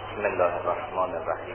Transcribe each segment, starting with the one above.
بسم الله الرحمن الرحیم.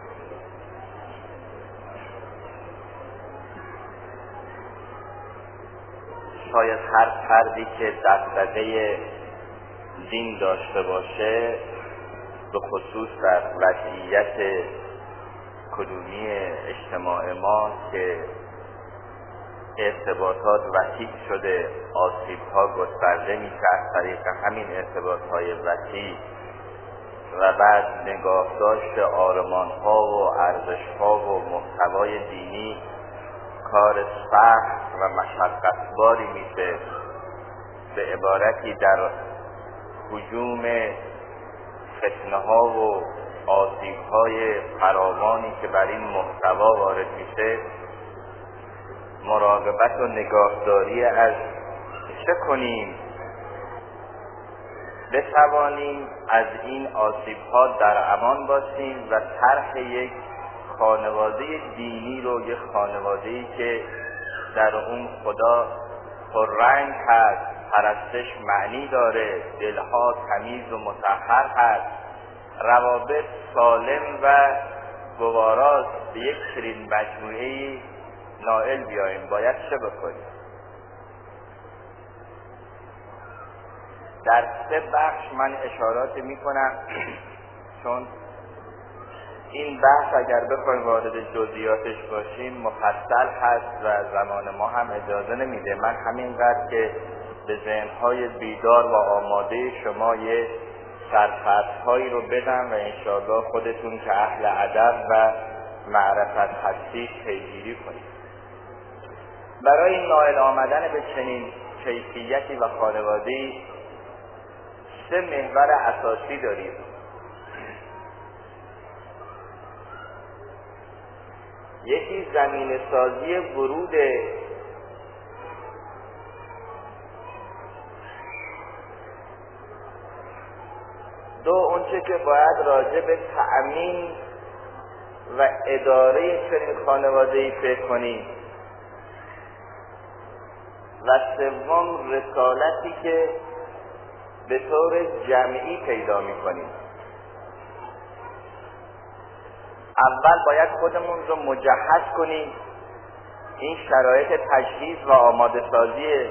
شاید هر فردی که دغدغه دین داشته باشه، به خصوص در وضعیت کنونی اجتماع ما که ارتباطات وسیع شده، آسیب‌ها گسترده میشه از طریق همین ارتباط‌های وسیع و بعد نگاهداشت آرمان‌ها و ارزش‌ها و محتوای دینی کار سخت و مشقت‌باری میشه. به عبارتی در هجوم فتنه‌ها و آسیب‌های فراوانی که بر این محتوا وارد میشه، مراقبت و نگاهداری از چه کنیم بتوانیم از این آسیب‌ها در امان باشیم و طرح یک خانواده دینی رو، یک خانواده‌ای که در اون خدا پررنگ هست، پرستش معنی داره، دلها تمیز و مطهر هست، روابط سالم و گواراست، به یک چنین مجموعه‌ای نائل بیاییم. باید چه بکنیم؟ در 3 بخش من اشارات میکنم، چون این بحث اگر بخوایم وارد جزئیاتش باشیم مفصل هست و زمان ما هم اجازه نمیده. من همینقدر که به ذهن‌های بیدار و آماده شما یه سرفصل‌هایی رو بدم و انشاءالله خودتون که اهل ادب و معرفت هستید پیگیری کنید. برای نائل آمدن به چنین کیفیتی و خانواده‌ای 3 محور اساسی داریم. یکی زمینه سازی ورود دو، اونچه که باید راجع به تأمین و اداره چنین خانواده‌ای فکر کنیم، و سوم رسالتی که به طور جمعی پیدا می‌کنیم. اول باید خودمون رو مجهز کنیم. این شرایط تجهیز و آماده سازی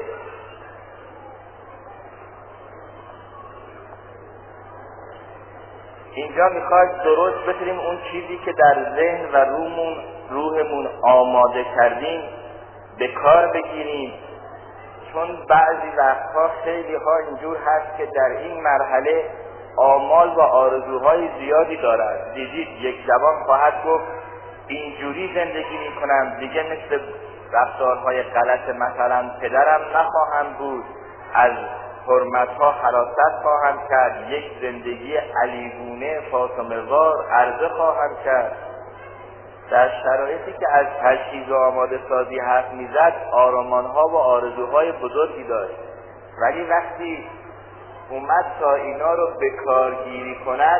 اینجا میخواد درست بتونیم اون چیزی که در ذهن و روحمون آماده کردیم به کار بگیریم، چون بعضی وقتها خیلی ها اینجور هست که در این مرحله آمال و آرزوهای زیادی دارد. دیدید یک جوان خواهد گفت اینجوری زندگی میکنم، دیگه مثل رفتارهای غلط مثلا پدرم نخواهم بود، از حرمتها حراست خواهم کرد، یک زندگی علیگونه فاطمه‌وار عرضه خواهم کرد. در شرایطی که از تجهیز و آماده سازی حرف میزد، آرمان‌ها و آرزوهای بزرگی داشت، ولی وقتی اومد تا اینا رو به کارگیری کند،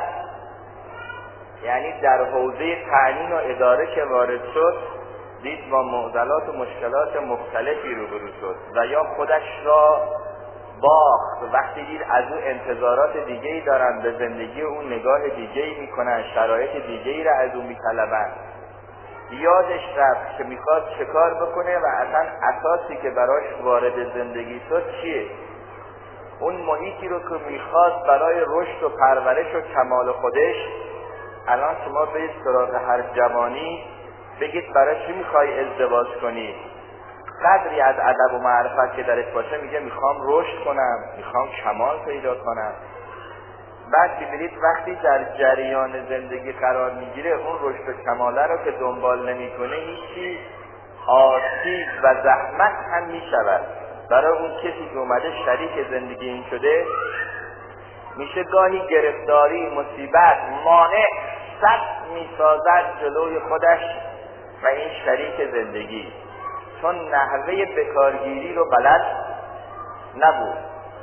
یعنی در حوزه تعیین و اداره که وارد شد، دید با معضلات و مشکلات مختلفی روبرو شد و یا خودش را باخت. وقتی دید از او انتظارات دیگه‌ای دارن، به زندگی اون نگاه دیگه‌ای میکنن، شرایط دیگه‌ای را از او میطلبن، یادش رفت که میخواد چه کار بکنه و اصلا اساسی که براش وارد زندگی شد چیه. اون محیطی رو که میخواست برای رشد و پرورش و کمال خودش. الان شما برید سراغ هر جوانی بگید برای چی میخوای ازدواج کنی، قدری از ادب و معرفت که درش باشه میگه میخوام رشد کنم، میخوام کمال پیدا کنم. بعد ببینید وقتی در جریان زندگی قرار میگیره، اون رشد و کماله رو که دنبال نمیکنه، هیچی آسیب و زحمت هم میشود. برای اون کسی که اومده شریک زندگی این شده، میشه گاهی گرفتاری، مصیبت، مانع سد میسازد جلوی خودش و این شریک زندگی، چون نحوه بکارگیری رو بلد نبود.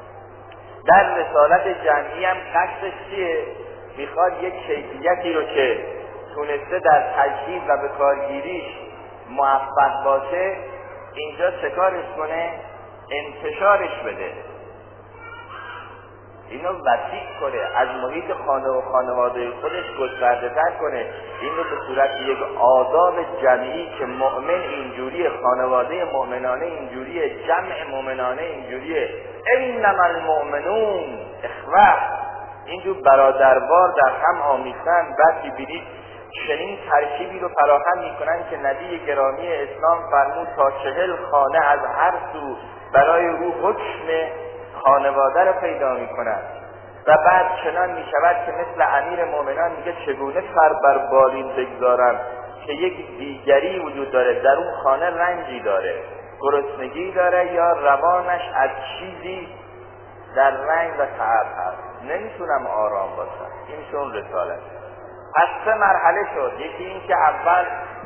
در رسالت جمعی هم قصدش چیه؟ میخواد یک کیفیتی رو که تونسته در تجهیز و بکارگیریش موفق باشه، اینجا چه کارش کنه؟ انتشارش بده. اینو وسیع کنه، از محیط خانه و خانواده خودش گسترده‌تر کنه، این رو به صورت یک آداب جمعی که مؤمن اینجوریه، خانواده مؤمنانه اینجوریه، جمع مؤمنانه اینجوریه، انما المؤمنون اخوه، اینجور برادروار در هم آمیختن. بعد ببینید چنین ترکیبی رو فراهم میکنن که نبی گرامی اسلام فرمود تا 40 خانه از هر سو برای او حکم خانواده رو پیدا میکنن. و بعد چنان میشود که مثل امیر مومنان میگه چگونه سر بر بالین بگذارم که یک دیگری وجود داره، در اون خانه رنجی داره، گرسنگی داره، یا روانش از چیزی در رنج و تعب هست، نمیتونم آرام باشم. این شون رسالت. پس 3 مرحله شد. یکی این که اول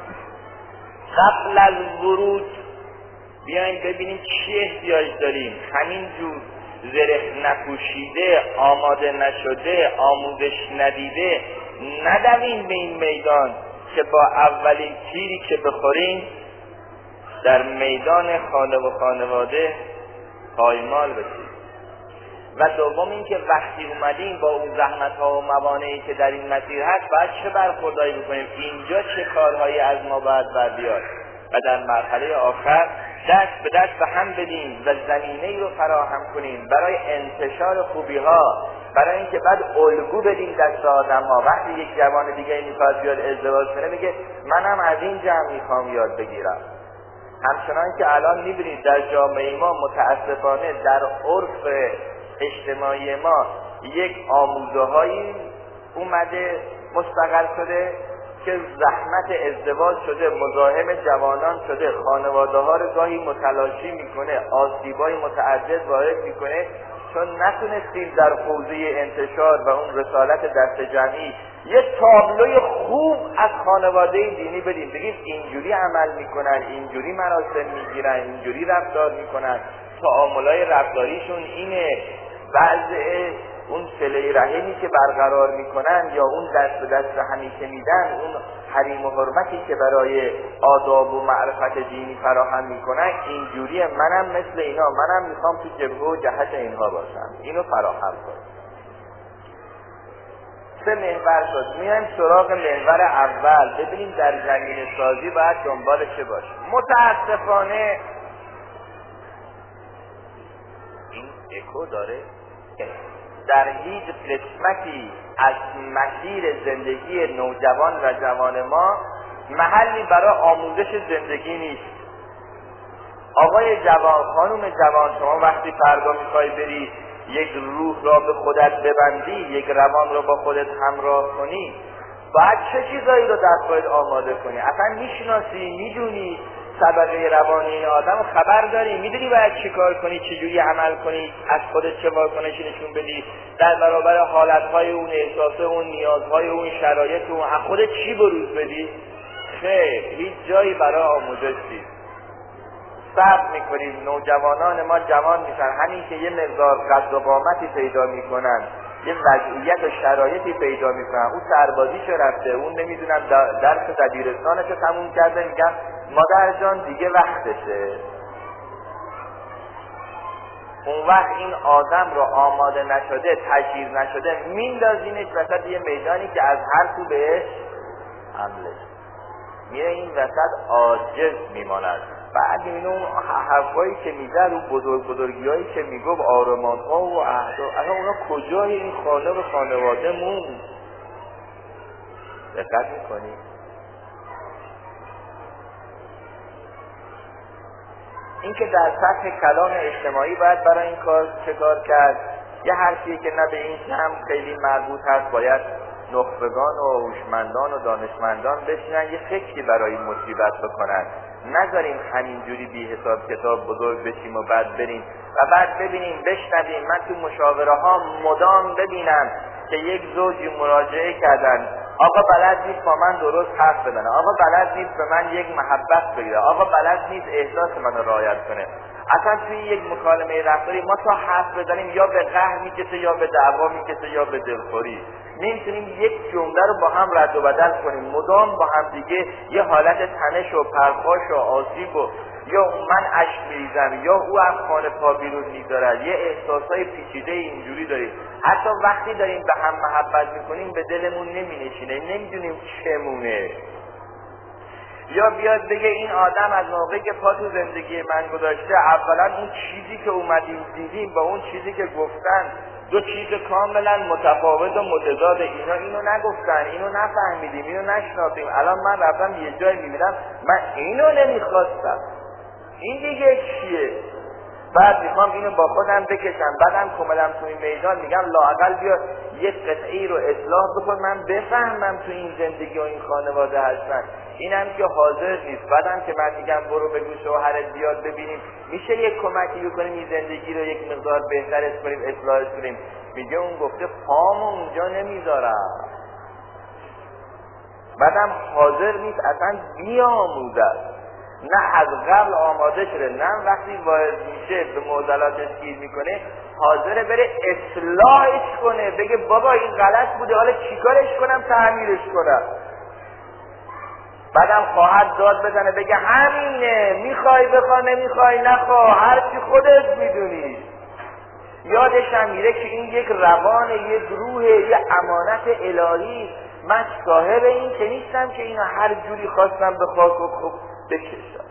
قبل از ورود بیاین ببینیم چی احتیاج داریم، همین جور زره نپوشیده، آماده نشده، آموزش ندیده ندویم به این میدان که با اولین تیری که بخوریم در میدان خانه و خانواده پایمال بشیم. و دوم این که وقتی اومدیم با اون زحمت‌ها و موانعی که در این مسیر هست باید چه برخورداری بکنیم، اینجا چه کارهایی از ما باید بر بیاد، و در مرحله آخر دست به دست به هم بدیم و زمینه‌ای رو فراهم کنیم برای انتشار خوبی‌ها، برای اینکه بعد الگو بدیم دست آدم‌ها. وقتی یک جوان دیگه میخواد بیاد ازدواج کنه بگه منم از این جمع میخوام یاد بگیرم. همچنان که الان می‌بینید در جامعه ما متاسفانه در عرف اجتماعی ما یک آموزه‌هایی اومده مستقر شده که زحمت ازدواج شده، مزاحم جوانان شده، خانواده ها رو گاهی متلاشی میکنه، آسیبای متعدد وارد میکنه، چون نتونستیم در حوزه انتشار و اون رسالت دست جمعی یه تابلوی خوب از خانواده دینی بدیم، بگیم اینجوری عمل میکنن، اینجوری مراسم میگیرن، اینجوری رفتار میکنن، تعاملای رفتاریشون اینه، وضع اون صله رحمی که برقرار میکنن یا اون دست به دست همی که میدن، اون حریم و حرمتی که برای آداب و معرفت دینی فراهم میکنن اینجوریه، منم مثل اینا، منم میخوام تو جبهه و جهت اینها باشم. اینو فراهم کن. 3 محور شد. میایم سراغ محور اول، ببینیم در زمینه سازی باید دنبال چه باشه. متاسفانه این اکو داره در هیچ قسمتی از مسیر زندگی نوجوان و جوان ما محلی برای آموزش زندگی نیست. آقای جوان، خانم جوان، شما وقتی فردا میخوای بری یک روح را به خودت ببندی، یک روان را با خودت همراه کنی، باید چه چیزایی رو در خودت آماده کنی؟ اصلا میشناسی، میدونی سبقه روانی این آدم خبر داری، میدونی باید چی کار کنی، چجوری عمل کنی، از خودت چه واکنشی نشون بدی در برابر حالتهای اون، احساس اون، نیازهای اون، شرایط اون، از خودت چی بروز بدی؟ خیر، هیچ جایی برای آموزش نیست. صبر میکنیم، نوجوانان ما جوان میشن، همین که یه مقدار قد و قامتی پیدا میکنن، یه وضعیت و شرایطی پیدا میکنن، اون سربازیش رفته، اون نمیدونم درس دبیرستانش تموم کرده، میگن مادر جان دیگه وقتشه. اون وقت این آدم رو آماده نشده، تجهیز نشده، میندازینش وسط یه میدانی که از هر تو بهش حمله میره، این وسط عاجز میماند. بعد این اون حرفایی که میزد، اون بزرگیایی که میگفت، آرمان‌ها و اهداف، اصلا اونا کجای این خانه و خانواده موند؟ دقت میکنی؟ این که در سطح کلام اجتماعی باید برای این کار چه کار کرد؟ یه حرفیه که نه به این هم خیلی مربوط هست، باید نخبگان و هوشمندان و دانشمندان بشینن یه فکری برای این مصیبت بکنن، نذاریم همینجوری بی حساب کتاب بزرگ بشیم و بعد بریم و بعد ببینیم بشنویم. من تو مشاوره ها مدام ببینم که یک زوجی مراجعه کردن، آقا بلد نیست با من درست حرف بزنه، آقا بلد نیست به من یک محبت بگیره، آقا بلد نیست احساس منو رعایت کنه، اصلا توی یک مکالمه رفتاری ما تا حرف بزنیم یا به قهر میکشه یا به دعوا میکشه یا به دلخوری. نمیتونیم یک جمله رو با هم رد و بدل کنیم، مدام با هم دیگه یه حالت تنش و پرخاش و آسیب و یا من اشک میریزم یا او از خانه پا بیرون میذارد، یه احساسای پیچیده اینجوری داریم. حتی وقتی داریم به هم محبت میکنیم به دلمون نمینشینه، نمیدونیم چمونه. یا بیاد بگه این آدم از موقعی که پا تو زندگی من گذاشته، اولا اون چیزی که اومدیم دیدیم با اون چیزی که گفتن دو چیز کاملا متفاوت و متضاد. اینا اینو نگفتن، اینو نفهمیدیم، اینو نشناختیم. الان من رفتم یه جایی میبینم من اینو نمیخواستم، این دیگه چیه؟ بعد میخوام اینو با خودم بکشم، بعدم کمدم تو این میدان میگم لااقل بیا یک قطعی رو اصلاح بکن من بفهمم تو این زندگی و این خانواده هستن. اینم که حاضر نیست. بعدم که من میگم برو بگو شوهرت بیاد ببینیم میشه یک کمکی بکنیم این زندگی رو یک مقدار بهترش کنیم، اصلاحش کنیم، میگه اون گفته پامو اونجا نمیذارم. بعدم حاضر نیست اصلا بیاموزد، نه از قبل آماده شده، نه وقتی وارد میشه به معضلاتش گیر میکنه حاضره بره اصلاحش کنه، بگه بابا این غلط بوده حالا چیکارش کنم تعمیرش کنم. بعدم خواهد داد بزنه بگه همینه، میخوای بخوا نمیخوای نخوا، هرچی خودت میدونی. یادش هم میره که این یک روان، یک روح، یک امانت الهی، من صاحب این که نیستم که اینو هر جوری خواستم به خاک و خوب بکشم.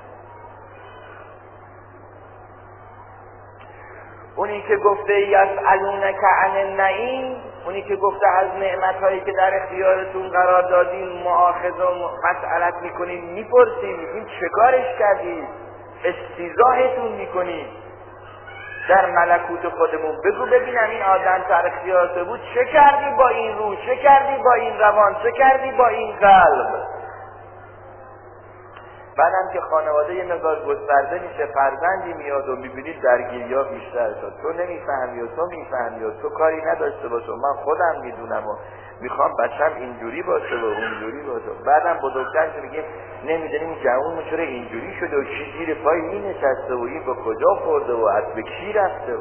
اونی که گفته یسألونک عن النعیم، اونی که گفته از نعمتهایی که در اختیارتون قرار دادیم مؤاخذه و مسئلت میکنیم، میپرسیم میگیم چه کارش کردید، استیضاحتون میکنیم در ملکوت خودمون. بگو ببینم این آدم در اختیارت بود چه کردی با این روح، چه کردی با این روان، چه کردی با این قلب. بعدم که خانواده یه مقدار گسترده میشه، فرزندی میاد و میبینید درگیری‌ها بیشتر شد، تو نمیفهمی و تو میفهمی و تو کاری نداشته باش و من خودم میدونم و میخوام بچم اینجوری باشه و اونجوری باشه. بعدم بزرگتر میگیم نمیدونیم جوون چرا اینجوری شده و چی زیر پای این نشسته و این با کجا خورده و از به کی رفته و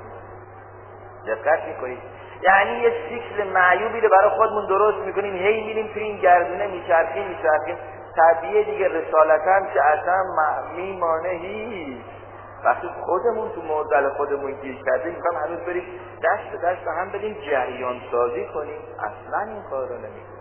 دقت میکنید. یعنی یه سیکل معیوبی رو برای خودمون درست میکنیم، هی میریم تو این گردونه میچرخیم. طبیعه دیگه رسالتاً که اصلا میمانه هیچ. وقتی خودمون تو معضل خودمون گیر کردیم میخوام هنوز بریم دست به دست هم بدیم جریان سازی کنیم، اصلا این کار رو نمیکنیم.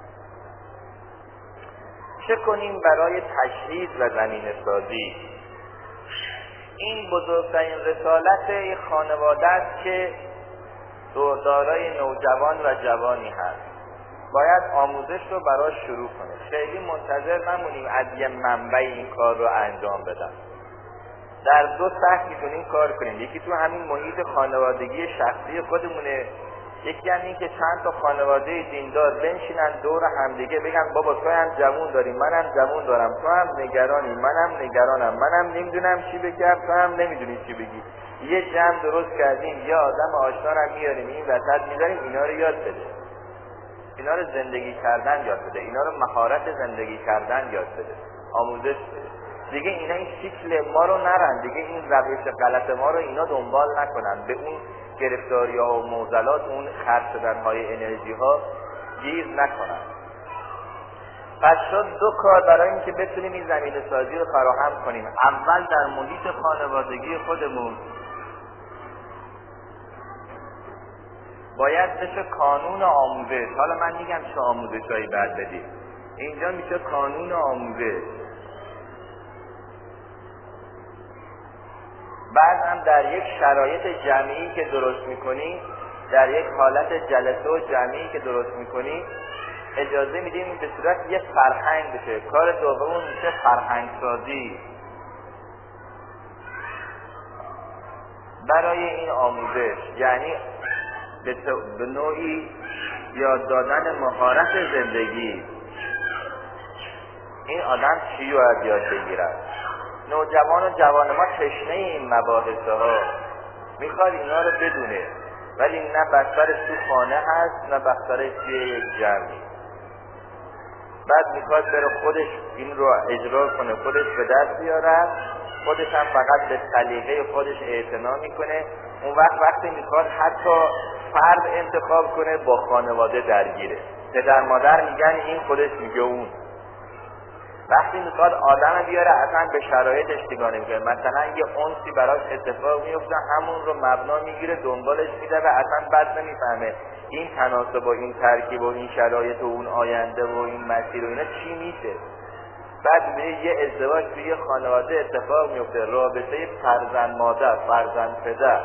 چه کنیم برای تشخیص و زمینه سازی؟ این بزرگترین رسالت خانواده است که دارای نوجوان و جوانی هست، باید آموزش رو براش شروع کنه. خیلی منتظر نمونیم از یه منبع این کار رو انجام بدن. در دو سطح میتونیم کار کنیم، یکی تو همین محیط خانوادگی شخصی خودمونه، یکی هم این که چند تا خانواده دیندار بنشینن دور همدیگه بگن بابا تو هم جوون داری منم جوون دارم، تو هم نگرانی منم نگرانم، منم نمیدونم چی بگم تو هم نمیدونی چی بگی، یه جمع درست کردیم، یه آدم آشنا رو میاریم این وسط میذاریم اینا رو یاد بده، اینا رو زندگی کردن یاد بده، اینا رو مهارت زندگی کردن یاد بده، آموزش بده. دیگه اینا این سیکل ما رو نرن، دیگه این روش غلط ما رو اینا دنبال نکنن، به اون گرفتاری ها و معضلات، اون خرج شدن های انرژی ها گیر نکنن. پس شد دو کار برای اینکه بتونیم این زمینه سازی رو فراهم کنیم. اول در محیط خانوادگی خودمون باید بشه کانون آموزش. حالا من میگم چه آموزشایی باید بدید، اینجا میشه کانون آموزش. بعد هم در یک شرایط جمعی که درست میکنیم، در یک حالت جلسه و جمعی که درست میکنیم، اجازه میدیم به صورت یک فرهنگ بشه. کار دوم میشه فرهنگ سازی. برای این آموزش یعنی به نوعی یاد دادن مهارت زندگی. این آدم چی باید یاد بگیرد؟ نوجوان و جوان ما تشنه این مباحثه ها، میخواد اینا رو بدونه، ولی نه بسترش تو خانه هست نه بسترش توی یک جمعی. بعد میخواد بره خودش این رو اجرا کنه، خودش به دست بیاره، خودش هم فقط به سلیقه خودش اعتنا میکنه. اون وقتی میخواد حتی فرد انتخاب کنه با خانواده درگیره. پدر مادر میگن این، خودش میگه اون. وقتی میخواد آدم بیاره اصلا به شرایطش نگاه نمیکنه. مثلا یه انسی براش اتفاق میفته، همون رو مبنا میگیره دنبالش میده و اصلا بد نمیفهمه این تناسب و این ترکیب و این شرایط و اون آینده و این مسیر و اینا چی میشه. بعد به یه ازدواج توی خانواده اتفاق میفته، رابطه فرزند مادر، فرزند پدر،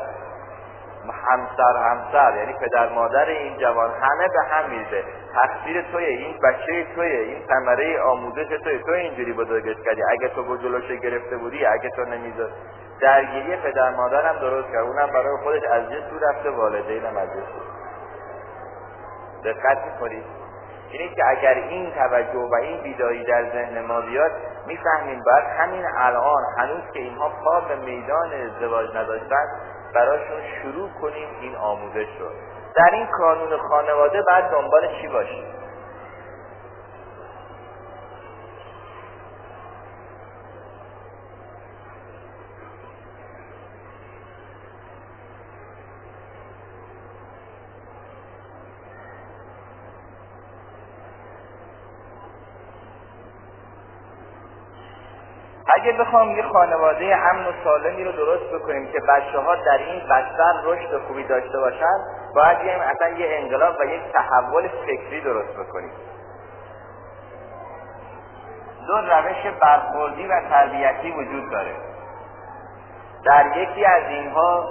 همسر، یعنی پدر مادر این جوان همه به هم میزه. تقصیر توی، این بچه توی، این ثمره آموزش تو اینجوری بزرگش کردی، اگه تو با جلوش گرفته بودی، اگه تو نمیذار. درگیری پدر مادرم درست کرد، اونم برای خودش از یه سو رفته، والدینم از یه سو. دقت میکنید؟ اینه که اگر این توجه و این بیداری در ذهن ما بیاد، میفهمیم باید همین الان هنوز که اینها پا به میدان ازدواج نداشتن براشون شروع کنیم این آموزش رو. در این کانون خانواده بعد دنبال چی باشیم؟ اگه بخوام یه خانواده امن و سالمی رو درست بکنیم که بچه‌ها در این بستر رشد خوبی داشته باشن، باید اصلا یه انقلاب و یک تحول فکری درست بکنیم. دو روش برخوردی و تربیتی وجود داره. در یکی از اینها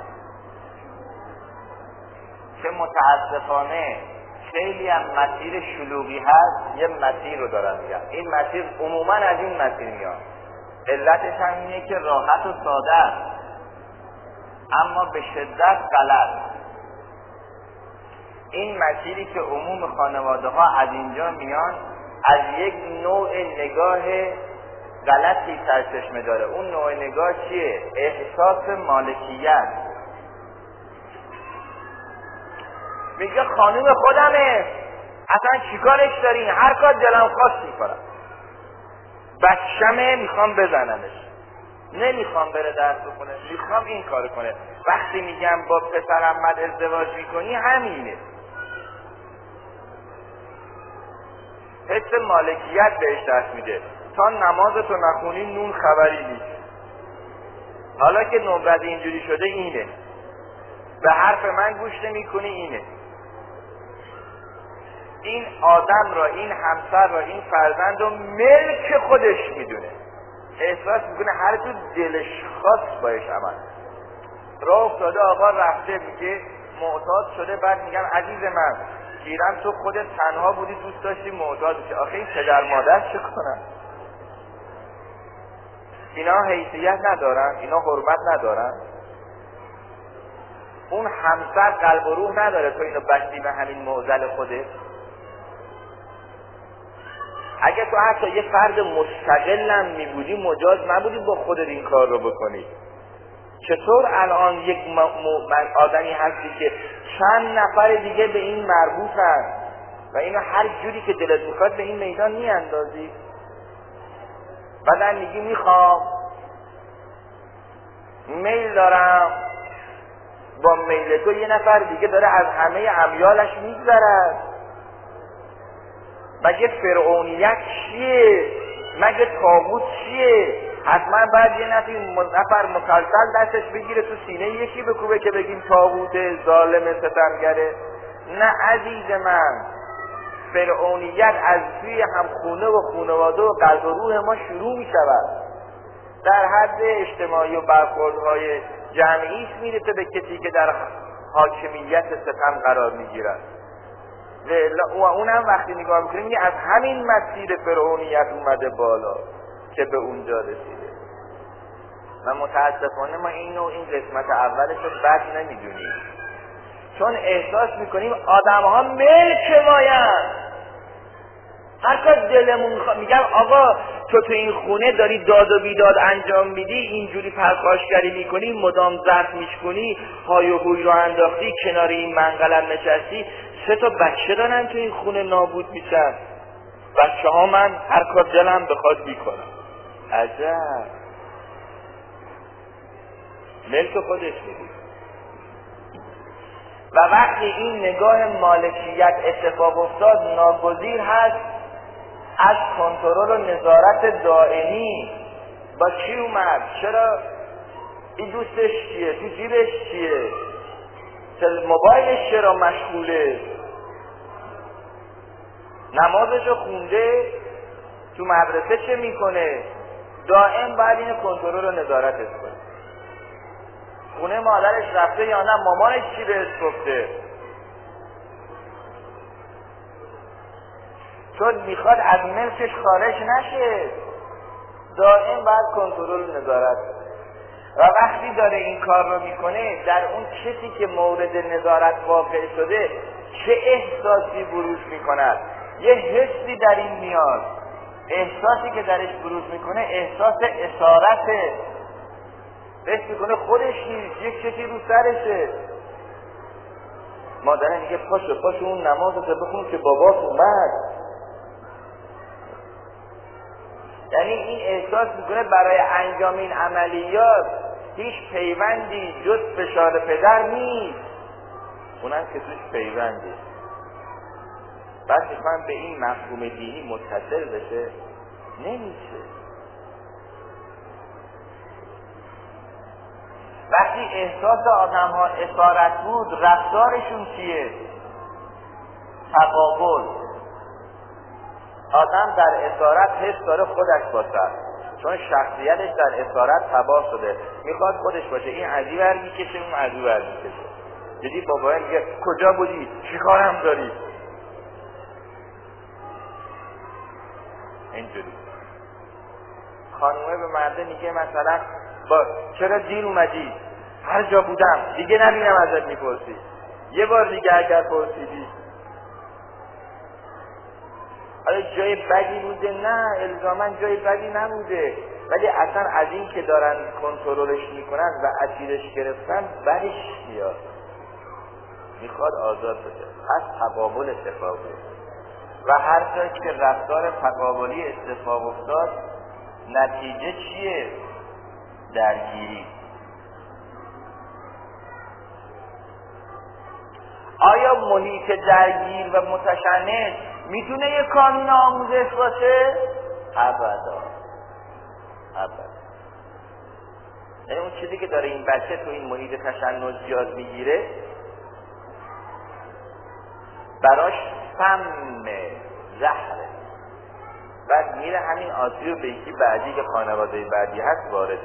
که متاسفانه خیلی هم مسیر شلوغی هست، یه مسیر رو دارن میگن. این مسیر عموما از این مسیر میاد. علتش هم اینه که راحت و ساده است، اما به شدت غلط. این مسیری که عموم خانواده ها از اینجا میان، از یک نوع نگاه غلطی سرچشمه داره. اون نوع نگاه چیه؟ احساس مالکیت. میگه خانوم خودمه، اصلا چیکارش دارین؟ هر کار دلم خواست میکنم. بچه‌مه، میخوام بزنمش، نمیخوام بره درس بخونه، میخوام این کار کنه. وقتی میگم با پسر احمد ازدواج میکنی، همینه. حس مالکیت بهش دست میده. تا نمازتو نخونی نون خبری نیست. حالا که نوبت اینجوری شده اینه، به حرف من گوش نمیکنی، اینه. این آدم را، این همسر را، این فرزند را ملک خودش میدونه. احساس میکنه هر جو دلش خواست باش عمل. راه افتاده، آقا رفته، میگه معتاد شده. بعد میگم عزیز من، گیرم تو خودت تنها بودی دوست داشتی معتاد بشی. آخه این پدر مادر چه کنن؟ اینا حیثیت ندارن؟ اینا حرمت ندارن؟ اون همسر قلب و روح نداره تو اینو بستی به همین معضل خودت؟ اگه تو حتی یه فرد مستقلم میبودی، مجاز نبودی با خودت این کار رو بکنی. چطور الان یک آدمی هستی که چند نفر دیگه به این مربوطن و اینو هر جوری که دلت میخواد به این میدان میاندازی؟ بعدن میگی میخوام، میل دارم. با میل تو یه نفر دیگه داره از همه امیالش میگذرد. مگه فرعونیت چیه؟ مگه طاغوت چیه؟ حتما باید یه نفر مسلسل دستش بگیره تو سینه یکی بکوبه که بگیم طاغوت، ظالم، ستمگره. نه عزیز من، فرعونیت از توی همخونه و خانواده و قلب و روح ما شروع می شود. در حد اجتماعی و برخوردهای جمعی میرسه به کسی که در حاکمیت ستم قرار میگیرد. و اونم وقتی نگاه میکنیم میگه از همین مسیر فرعونیت اومده بالا که به اونجا رسیده. و متاسفانه ما این قسمت اولش رو بد نمیدونیم، چون احساس میکنیم آدم ها ملک ماین. هر کار دلمون میگم آقا تو این خونه داری داد و بیداد انجام میدی، اینجوری پرخاشگری میکنی، مدام ظرف میشکنی، های و هوی رو انداختی، کنار این منقلم نشستی، 3 تا بچه دارن تو این خونه نابود میشن. بچه ها من هر کار دلم بخواد میکنم. عجب، ملک خودش میدید. و وقتی این نگاه مالکیت اتفاق افتاد ناگزیر هست از کنترل و نظارت دائمی. با چی اومد؟ چرا این دوستش چیه؟ تو جیبش چیه؟ موبایلش چرا مشغوله؟ نمازشو خونده؟ تو مدرسه چه میکنه؟ دائم باید این کنترل و نظارتش کنه. خونه مادرش رفته یا نه؟ مامانش چی بهش گفته؟ چون میخواد از ملکش خارج نشه، دائم باید کنترل و نظارت. و وقتی داره این کار رو میکنه، در اون کسی که مورد نظارت واقع شده چه احساسی بروز میکند؟ یه حسی در این میاد. احساسی که درش بروز میکنه احساس اسارته. حس میکنه خودش نیست، یک کسی رو سرشه. مادره میگه پاشو اون نمازت بخون که بابات اومد. یعنی این احساس میکنه برای انجام این عملیات هیچ پیوندی جز فشار پدر نیست، اونم که توش پیونده. بعد من به این مفهوم دینی متصل بشه نمیشه. وقتی احساس آدم ها اسارت بود، رفتارشون چیه؟ تقابل. آدم در اسارت حس داره خودش باشه، چون شخصیتش در اسارت تباه شده، میخواد خودش باشه. این عزی ور میکشه، اون عزی ور میکشه. دیدی بابا میگه کجا بودی؟ چی کارم داری؟ اینجوری. خانومه به مرده میگه مثلا چرا دیر اومدی؟ هر جا بودم دیگه نبینم ازت میپرسی. یه بار دیگه اگر پرسیدی آیا جای بدی بوده؟ نه، الزاما جای بدی نبوده، ولی اصلا از این که دارن کنترلش میکنن و اسیرش گرفتن بدش میاد، میخواد آزاد بشه. پس تقابل اتفاق افتاد و هر جایی که رفتار تقابلی اتفاق افتاد نتیجه چیه؟ درگیری. آیا محیط درگیر و متشنج میتونه یک کانون آموزش باشه؟ ابدا. یعنی اون چیزی که داره این بچه تو این محیط تشنج یاد میگیره براش سم زهره، بعد میره همین آسیب رو به یکی بعدی که خانواده بعدی هست وارد.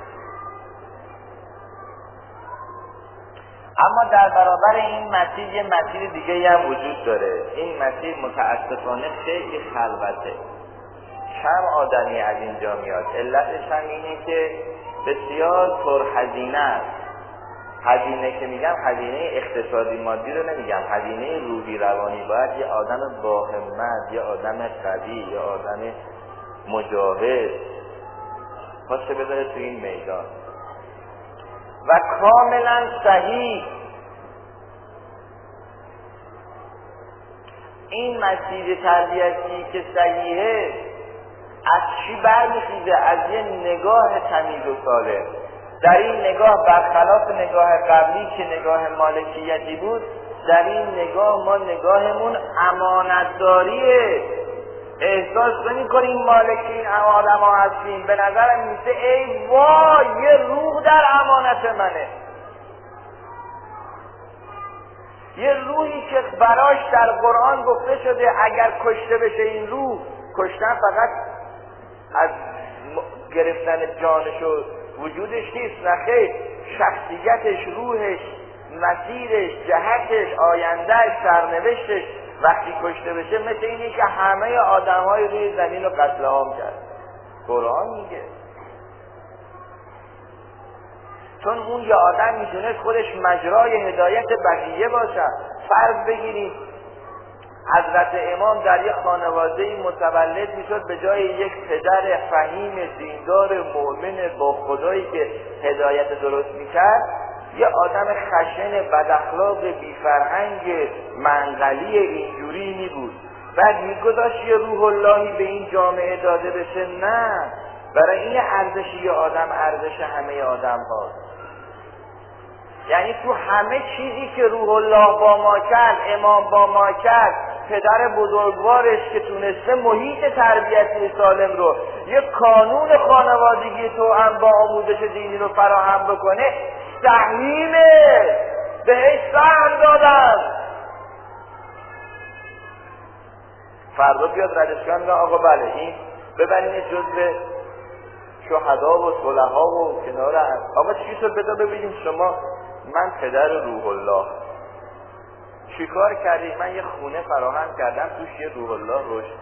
اما در برابر این مسیر یه مسیر دیگه هم وجود داره. این مسیر متاسفانه خیلی خلوته، کم آدمی از اینجا میاد. علتش هم اینه که بسیار پرهزینه است. هزینه که میگم هزینه اقتصادی مادی رو نمیگم، هزینه روحی روانی. باید یه آدم با همت، یه آدم قوی، یه آدم مجاهد پاشه بذاره تو این میدان و کاملا صحیح. این مسیر تربیتی که صحیحه از چی برمیخیزه؟ از یه نگاه تمیز و سالم. در این نگاه برخلاف نگاه قبلی که نگاه مالکیتی بود، در این نگاه ما نگاهمون امانتداریه. احساس نمی‌کنیم مالک این آدم ها هستیم. به نظرم میسه ای وای یه روح در امانت منه، یه روحی که براش در قرآن گفته شده اگر کشته بشه این روح، کشتن فقط از گرفتن جانش و وجودش نیست، نه خیر، شخصیتش، روحش، مسیرش، جهتش، آیندهش، سرنوشتش وقتی کشته بشه مثل اینه که همه آدم‌های روی زمین رو قتل عام کرد. قرآن میگه. چون اون یه آدم میتونه خودش مجرای هدایت بقیه باشه. فرض بگیرید حضرت امام در یک خانواده متولد میشد، به جای یک پدر فهیم دیندار مؤمن با خدایی که هدایت درست میکرد، یه آدم خشن بداخلاق بیفرهنگ منقلی اینجوری می بود. بعد میگذاشت یه روح اللهی به این جامعه داده بشه؟ نه، برای این ارزش یه آدم ارزش همه آدم هاست. یعنی تو همه چیزی که روح الله با ما کرد، امام با ما کرد، پدر بزرگوارش که تونسته محیط تربیتی سالم رو، یک کانون خانوادگی توأم با آموزش دینی رو فراهم بکنه، سهمیمه، بهش سهم دادن. فردا بیاد ردشگان میگن آقا بله این ببرین جزو شهدا و صلحا و کنار آقا چی شد؟ بذار ببینیم شما. من پدر روح الله چی کار کردی؟ من یه خونه فراهم کردم توش یه روح الله رشد.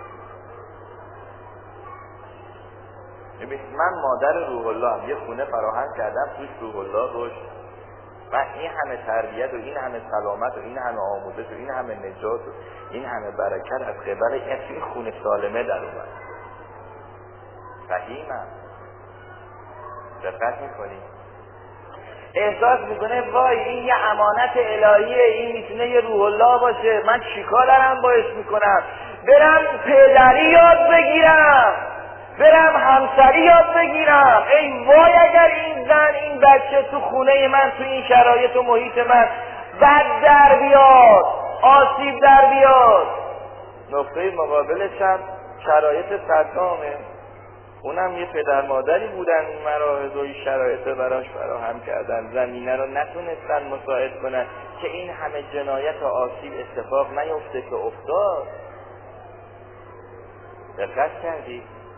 من مادر روح الله هم یه خونه فراهم کردم توش روح الله رشد. من این همه تربیت و این همه سلامت و این همه آموزش و این همه نجات و این همه برکت از قبل این خونه سالمه در اومد. فهیمم دقت میکنی؟ احساس میکنه وای این یه امانت الهیه، این میتونه یه روح الله باشه، من چیکار دارم باعث میکنم؟ برم پدری یاد بگیرم، برم همسری یاد بگیرم. ای وای اگر این زن این بچه تو خونه من تو این شرایط و محیط من بد در بیاد، آسیب در بیاد. نقطه مقابلش هم شرایط صدامه، اونم یه پدر مادری بودن این مراحل و این شرایط براش فراهم کردن، زمینه رو نتونستن مساعد کنن که این همه جنایت و آسیب اتفاق نیفته که افتاد. دقت کردی؟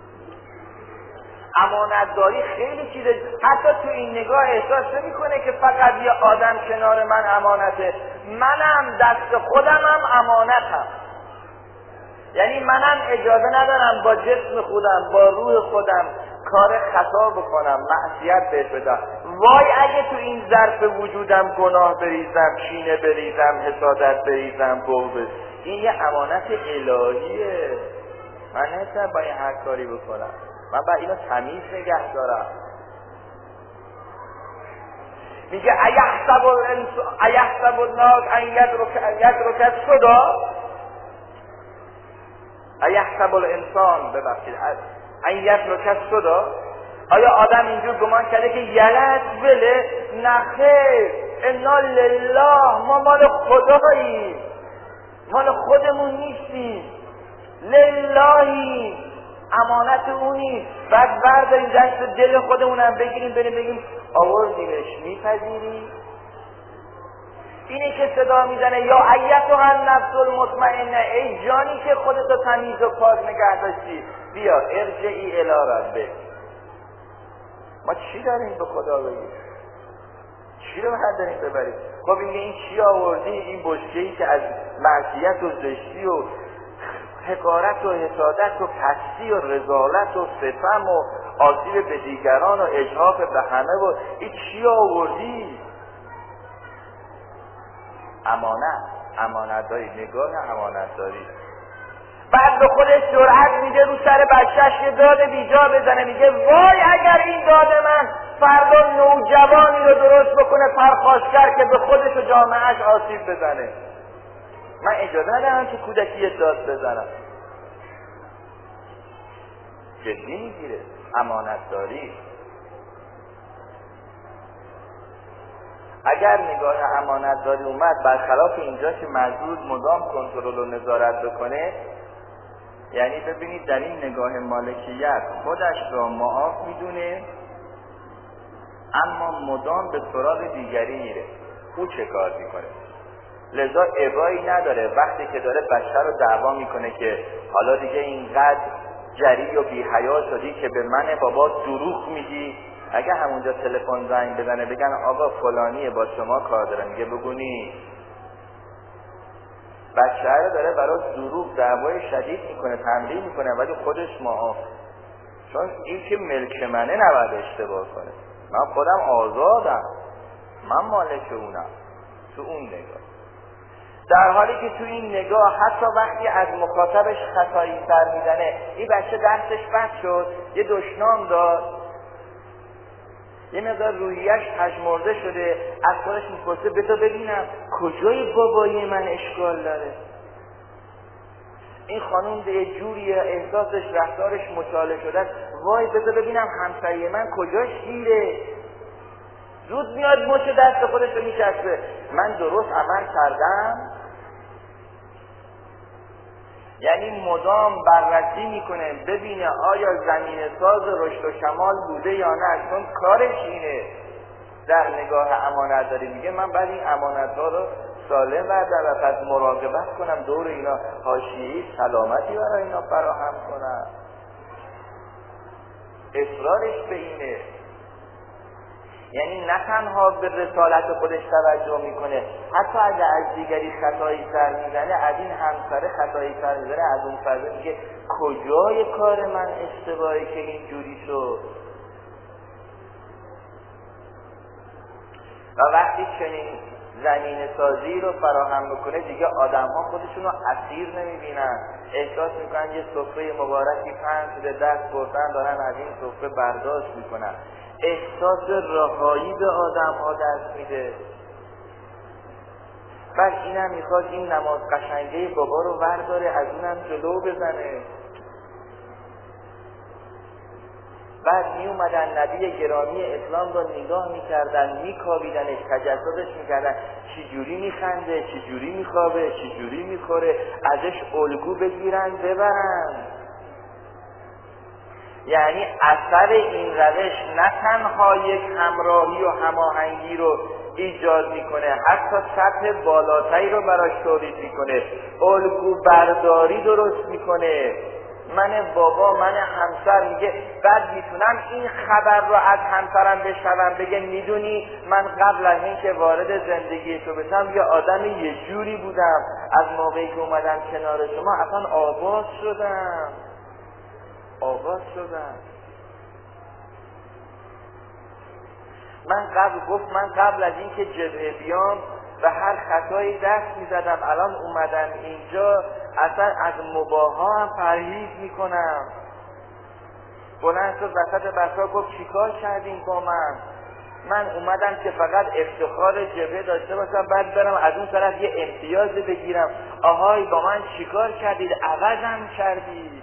امانتداری خیلی چیزه. حتی تو این نگاه احساس نمی‌کنه که فقط یه آدم کنار من امانته، منم دست خودمم امانتم. یعنی منم اجازه ندارم با جسم خودم با روح خودم کار خطا بکنم، معصیت بهش بدم. وای اگه تو این ظرف وجودم گناه بریزم، کینه بریزم، حسادت بریزم، بغض. این یه امانت الهیه، من نمیتونم با این هر کاری بکنم، من باید اینو تمیز نگه دارم. میگه ایحسب الناس ان یدرک صدا، ایحسب الانسان ببخشید ان یترک صدا، آیا آدم اینجور گمان کرده که یلت بله؟ نخیر، انا لله، ما مال خداییم، مال خودمون نیستیم، للهی، امانت اونی. بعد برداریم دست دل خودمونم بگیریم بریم بگیم آوردیمش، میپذیری؟ اینی که صدا میزنه یا ایتها النفس المطمئنه، ای جانی که خودتو تمیز و پاک نگه داشتی، بیا ارجعی الی ربک. ما چی داریم به خدا بگیم؟ چی رو باید داریم ببریم؟ خب این چی آوردی؟ این بشکه‌ای که از معصیت و زشتی و حقارت و حسادت و پستی و رذالت و ستم و آسیب به دیگران و اجحاف به همه و این چی آوردی؟ امانت داری، نگاه امانت داری. بعد به خودش جرأت میده رو سر بچهش یه داد بیجا بزنه، میگه وای اگر این داد من فردا نوجوانی رو درست بکنه پرخاشگر که به خودش و جامعهش آسیب بزنه. من اجازه ندارم که کودکی یه داد بزنم. جدی میگیره امانت داری. اگر نگاه امانتداری اومد برخلاف اینجا که مجبور مدام کنترل و نظارت بکنه، یعنی ببینید در این نگاه مالکیت خودش را معاف میدونه اما مدام به سراغ دیگری میره. او چه کار میکنه؟ لذا ابایی نداره وقتی که داره بچه رو دعوا میکنه که حالا دیگه اینقدر جری و بی حیا شدی که به من بابا دروغ میگی. اگه همونجا تلفن زنگ بزنه بگن آقا فلانیه با شما کار داره، میگه بگو نی. بچه رو داره برای دروغ دعوای شدید میکنه، تمرین میکنه، ولی خودش معاف، چون این که ملک منه نباید اشتباه کنه. من خودم آزادم، من مالک اونم. تو اون نگاه، در حالی که تو این نگاه حتی وقتی از مخاطبش خطایی سر میزنه، این بچه درسش بد شد، یه دشنام داد، یه مقدار روحیش پژمرده شده، از خودش میپرسه بذار ببینم کجای بابایی من اشکال داره. این خانوم به یه جوری احساسش رفتارش مچاله شده است، وای بذار ببینم همسایه من کجاش گیره، زود میاد مچ دست خودش رو میچسبه. من درست عمل کردم؟ یعنی مدام بررسی میکنه ببینه آیا زمین ساز رشد و کمال بوده یا نه، چون کارش اینه در نگاه امانت داری. میگه من بعد این امانت ها رو سالم بردارم و پس مراقبت کنم دور اینا حاشیه‌ای سلامتی برای اینا فراهم کنم. اصرارش به اینه، یعنی نه تنها به رسالت خودش توجه میکنه، حتی اگر از دیگری خطایی سر میزنه، از این همسر خطایی سر میزنه، از اون فرد میگه کجای کار من اشتباهی که اینجوری شد. و وقتی چنین زمین سازی رو فراهم بکنه دیگه آدم ها خودشون رو اسیر نمیبینن، احساس میکنن یه سفره مبارکی پهن شده دست بردن دارن از این سفره برداشت میکنن، احساس رهایی به آدم ها دست میده. بعد اینم میخواد این نماز قشنگه بابا رو ورداره از اونم جلو بزنه. بعد می اومدن نبی گرامی اسلام رو نگاه میکردن، میکاویدنش، تجسدش میکردن، چی جوری میخنده، چی جوری میخوابه، چی جوری میخوره، ازش الگو بگیرن ببرن. یعنی اثر این روش نه تنها یک همراهی و هماهنگی رو ایجاد میکنه، حتی سطح بالاتری رو براش تولید میکنه، الگو برداری درست میکنه. من بابا، من همسر، میگه بعد میتونم این خبر رو از همسرم بشنوم بگه میدونی من قبل از این که وارد زندگی تو بشم یه آدم یه جوری بودم، از موقعی که اومدم کنار شما اصلا آواز شدم. من قبل از این که جبهه بیام به هر خطایی دست میزدم، الان اومدم اینجا اصلا از مباها هم پرهیز میکنم. بلند شد وسط بسا گفت چیکار کردین با من اومدم که فقط افتخار جبهه داشته باشم، بعد برم از اون طرف یه امتیاز بگیرم. آهای با من چیکار کردید؟ عوضم کردید.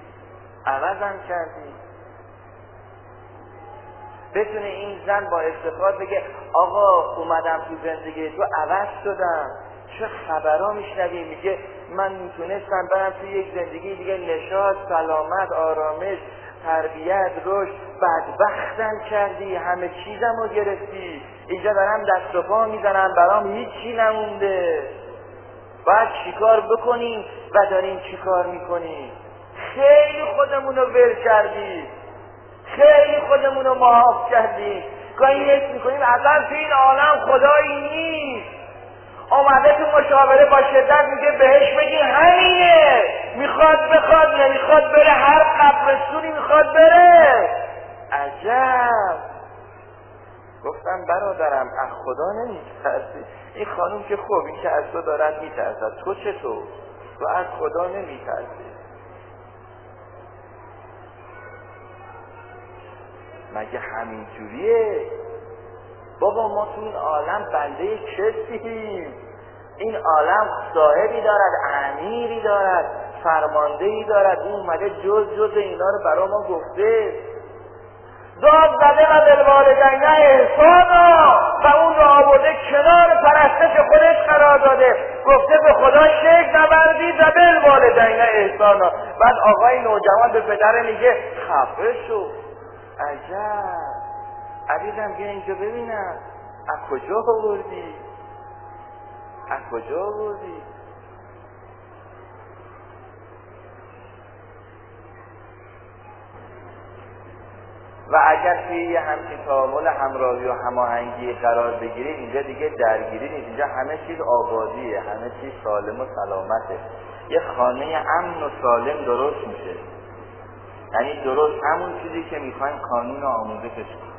بتونه این زن با افتخار بگه آقا اومدم تو زندگی تو عوض شدم. چه خبرها میشنویم، میگه من میتونستم برم تو یک زندگی دیگه، نشاط، سلامت، آرامش، تربیت، رشد، بدبختم کردی، همه چیزم رو گرفتی، اینجا دارم دست و پا میزنم برام هیچی نمونده. باید چیکار بکنیم و داریم چیکار میکنیم؟ خیلی خودمون رو ول کردیم، خیلی خودمون رو معاف کردیم. گاهی حس میکنیم اصلا تو این عالم خدایی نیست. آمده تو مشاوره با شدت میگه بهش بگی همینه، میخواد بخواد نمیخواد بره، هر قبرستونی میخواد بره. عجب. گفتم برادرم از خدا نمیترسی؟ این خانوم که خوب، این که از تو دارن میترسد، تو چطور؟ تو از خدا نمیترسی؟ مگه همین جوریه؟ بابا ما تو این عالم بنده کسیم. این عالم صاحبی دارد، امیری دارد، فرماندهی دارد. اون اومده جز اینا رو برا ما گفته. داد زده و بالوالدین احسانا، و اون رو آورده کنار پرستش خودش قرار داده، گفته به خدا شرک نورزید و بالوالدین احسانا. بعد آقای نوجوان به پدر میگه خفه شو. عجب. عزیزم بیا اینجا ببینم از کجا آوردی؟ و اگر توی یه همچین تعامل همراهی و هماهنگی قرار بگیرید، اینجا دیگه درگیری نیست، اینجا همه چیز آبادیه، همه چیز سالم و سلامته. یه خانه امن و سالم درست میشه، یعنی درست همون چیزی که میخوایم قانون و آموزشش کنیم.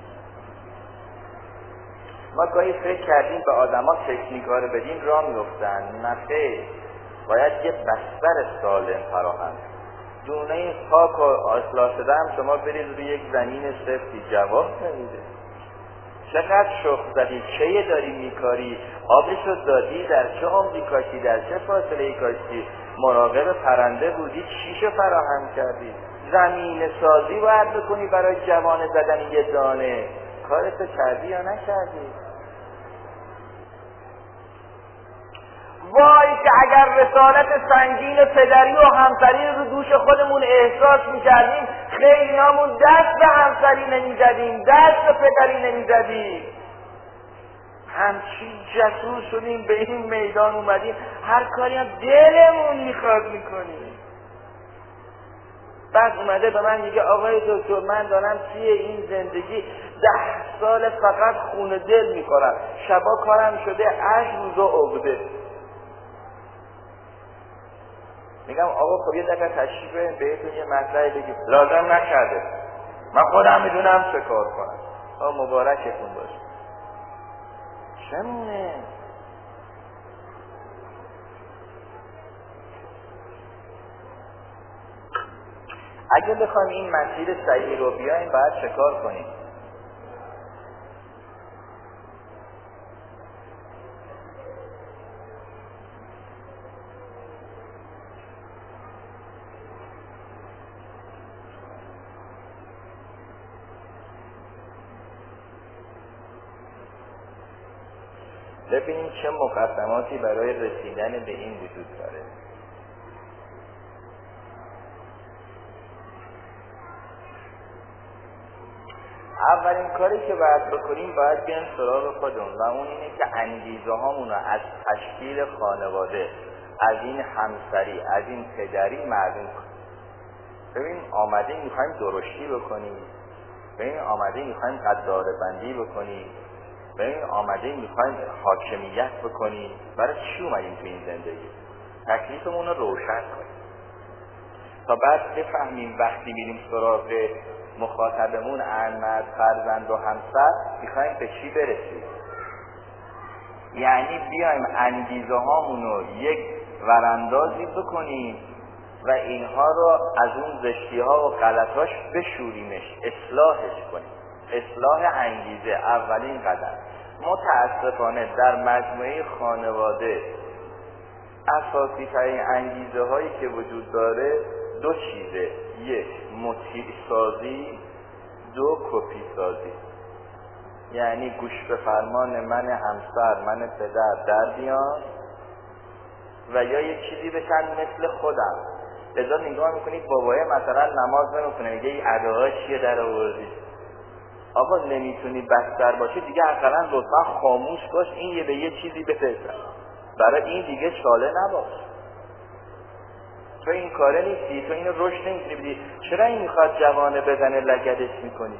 ما گاهی فکر کردیم به آدما تکنیک‌ها رو بدیم راه میفتن، نه خیر، باید یه بستر سالم فراهم. دونه پاک و اصلاح شده هم شما برید روی یک زمین سفتی جواب نمیده. چقدر شخم زدی، چه داری میکاری، آبشو دادی، در چه عمقی کاشتی، در چه فاصله کاشتی، مراقب پرنده بودی چیشو فراهم کردی؟ زمین سازی باید بکنی برای جوانه زدن یه دانه، کارتو کردی یا نکردی؟ وای که اگر رسالت سنگین پدری و همسری رو دوش خودمون احساس میکردیم، خیلی نامون دست به همسری نمیزدیم، دست به پدری نمیزدیم. همچین جسور شدیم به این میدان اومدیم هر کاری هم دلمون میخواد میکنیم. بعد اومده به من میگه آقای دکتر من دارم توی این زندگی 10 سال فقط خون دل میخورم، شبا کارم شده 8 روزا عقده. میگم آقا خب یه دقیقه تشریف بریم بهتون یه مطلبی بگیم. لازم نکرده، من خودم میدونم چه کار کنم. آقا مبارکتون باشه. چمونه؟ اگه بخوایم این مسیر صحیح رو بیایم باید چه کار کنیم؟ ببینیم چه مقدماتی برای رسیدن به این وجود داره. اولین کاری که باید بکنیم باید بیان سراغ خودمون و اون اینه که انگیزه هامون رو از تشکیل خانواده، از این همسری، از این پدری معلوم کنیم. ببین آمده میخوایم درشتی بکنیم، ببین آمده میخوایم قداره بندی بکنیم، ببین آمده میخوایم حاکمیت بکنیم. برای چی اومدیم تو این زندگی؟ تکلیفمون رو روشن کنیم تا بعد بفهمیم وقتی میریم سراغ مخاطبمون مرد، فرزند و همسر میخوایم به چی برسیم. یعنی بیایم انگیزه هامون رو یک وراندازی بکنیم و اینها رو از اون زشتی ها و غلطاش بشوریمش، اصلاحش کنیم. اصلاح انگیزه اولین قدم. متاسفانه در مجموعه خانواده اساسی ترین انگیزه هایی که وجود داره 2 چیزه: 1 مطیع سازی، 2 کپی سازی. یعنی گوش به فرمان من همسر، من پدر در بیان و یا یک چیزی بشن مثل خودم. لذا نگاه میکنید بابایه مثلا نماز نمیکنه، میگه این ادعا چیه در آوردی؟ آقا نمیتونی بستر باشی دیگه اقلا لطفا خاموش باش، این یه به یه چیزی بپسن، برای این دیگه چاله نباش. تو این کاره نیستی، تو اینو رشد نمیتونی بدی، چرا این میخواد جوانه بزنه لگدش میکنی؟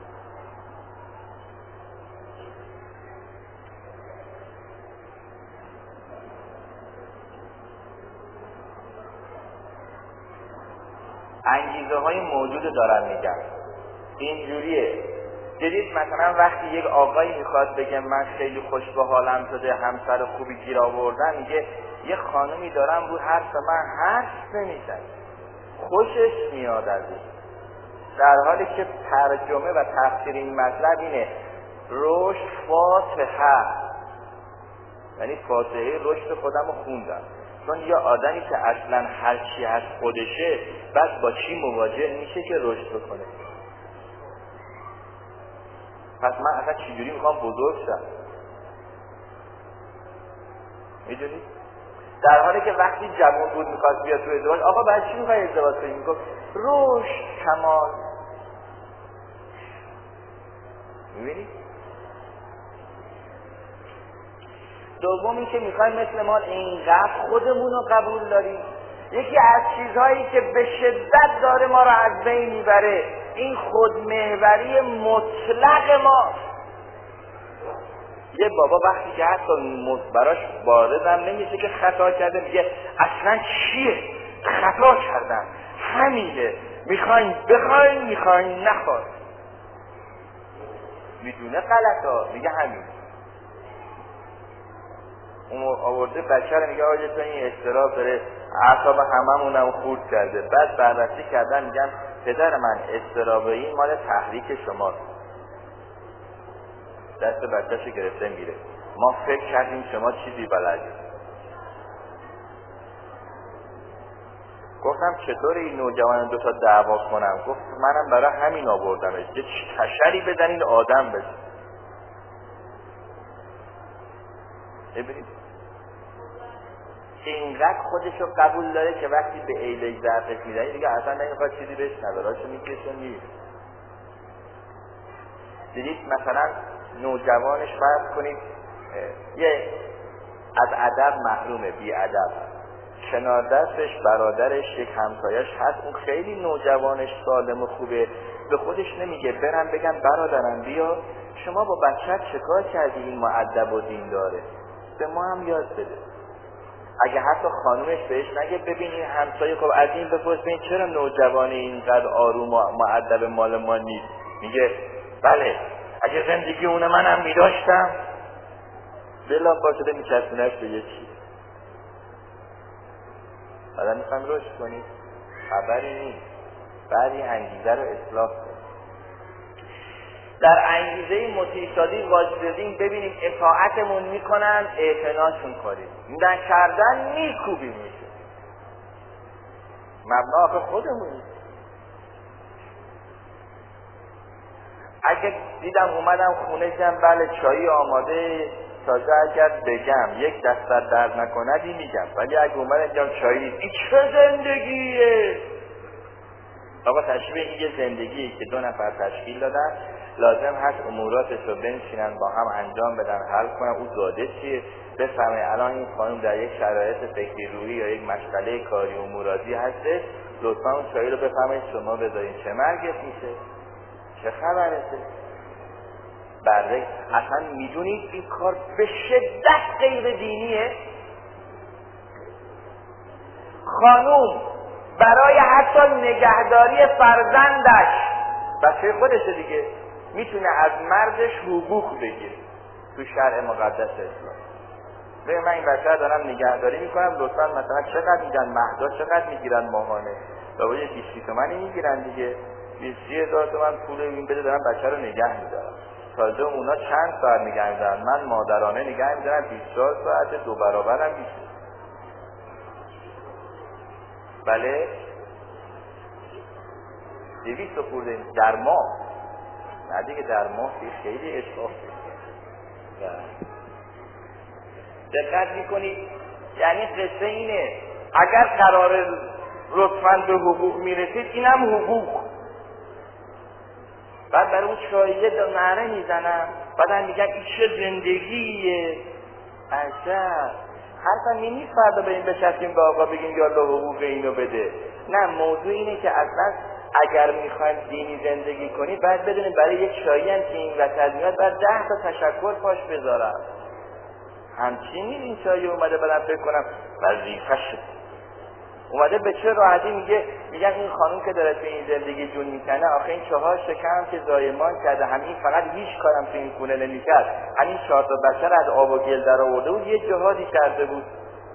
انگیزه های موجود دارن میگم اینجوریه. دیدید مثلا وقتی یک آقایی میخواد بگه من خیلی خوش به حالم شده، همسر خوبی گیر آوردن، میگه یه خانمی دارم رو حرف من حرف نمیزنه، خوشش میاد از این. در حالی که ترجمه و تفسیر این مطلب اینه: رشد فاتحه، یعنی فاتحه رشد خودم رو خوندم. چون یه آدمی که اصلا هر چی از خودشه بعد با چی مواجه میشه که رشد بکنه؟ پس من اصلا چجوری میخوام بزرگ شم؟ میدونید؟ در حالی که وقتی جوان بود میخواد بیاد تو ازدواج، آقا برای چی میخوای ازدواج کنی؟ میگفت رشد، کمال. میبینید؟ دومی که میخوایم مثل ما اینقدر خودمون رو قبول داریم. یکی از چیزهایی که به شدت داره ما رو از بین میبره این خودمحوری مطلق ما. یه بابا وقتی که حتی براش بارزم نمیشه که خطا کرده، میگه اصلا چیه؟ خطا کردم، همینه، میخواین بخواین، میخواین نخواین. میدونه غلطا، میگه همین. اون آورده بچه رو میگه آجه تو این اضطراب داره، اعصاب هممونم خورد کرده. بعد بررسی کردن میگن پدر من اضطراب این مال تحریک شماست. دست بچه‌شو گرفته میره. ما فکر کردیم شما چیزی بلدید. گفتم چطور این نوجوان دوتا دعوا کنم؟ گفت منم برای همین آوردمش، یه تشری بزنین آدم بزن. ببینید اینقدر خودشو قبول داره که وقتی به ایله ظرفش میدنی دیگه اصلا نمیخواد چیزی بهش نداراشو میکشه میره. دیدید مثلا نوجوانش فرض کنید یه از ادب محرومه، بی ادب، کنار دستش برادرش یک همسایش هست، اون خیلی نوجوانش سالم و خوبه، به خودش نمیگه برم بگم برادرم بیا شما با بچت چکار کردی این مؤدب و دین داره، به ما هم یاد بده. اگه حتی خانومش بهش نگه ببین این همسایه خب از این بپرس ببین چرا نوجوانی اینقدر آروم و مؤدب مال ما نیست، میگه بله اگه زندگی اون منم میداشتم، بلا باشده میچسبونش به یه چیز. بعدا میخوایم رشد کنید خبری نیست، بعد این انگیزه رو اصلاح کنید. در انگیزه مطیع شدی واجدین ببینید اطاعتمون میکنن اعتناشون کنید، نکردن میکوبیم میشه. مبنا آخه خودمونی. اگه دیدم اومدم خونه دیدم بله چایی آماده، تازه اگر بگم یک دست درد نکندی میگم، ولی اگه اومدم دیدم چایی نیست این چه زندگیه؟ آقا تشبیه این یه زندگیه که دو نفر تشکیل دادن، لازم هست اموراتش رو بنشینن با هم انجام بدن، حل کنن. او داده چیه؟ بفهمه الان این خانم در یک شرایط فکری روحی یا یک مشغله کاری امورازی هستش، لطفا اون چایی رو بفهمید شما بذارین، چه مرگت میشه؟ چه خبرته؟ برده اصلا میدونید این کار به شدت غیر دینیه. خانوم برای حتی نگهداری فرزندش، بچه خودشه دیگه، میتونه از مردش حقوق بگیره تو شرع مقدس اسلام. ببین من این بچه دارم نگهداری میکنم، لطفا مثلا چقدر میگن مهدا چقدر میگیرن ماهانه؟ بابا یه 20 تومانی میگیرن دیگه، 20,000 تومان پول این بده دارم بچه رو نگه میدارم. تازه اونا چند ساعت نگه میدارن، من مادرانه نگه میدارم 24 ساعت، 2 برابرم میشه. بله 200 خورده در ماه، نه دیگه در ماه خیلی اشتاف. دقت میکنید؟ یعنی قصه اینه اگر قرار لطفاً به حقوق میرسید اینم حقوق. بعد برای اون شایعه نعره میزنم، بعد میگن این چه زندگیه. عجب حرفم نیست فردا بریم بچسبیم به آقا بگیم یالله حقوق اینو بده. نه، موضوع اینه که اصلا اگر میخوایم دینی زندگی کنید باید بدونیم برای یک شایعه هم که این وسط میاد باید 10 تا تشکر پاش بذارم. همچین نیست این شایعه اومده برم فکر کنم وظیفه‌شه، اومده به چه راحتی میگن این خانوم که داره تو این زندگی جون میکنه، آخه این 4 شکم که زایمان کرده، همین فقط هیچ کارم تو این خونه نمیکرد، همین 4 تا بچه رو از آب و گل در آورده بود، یه جهادی کرده بود.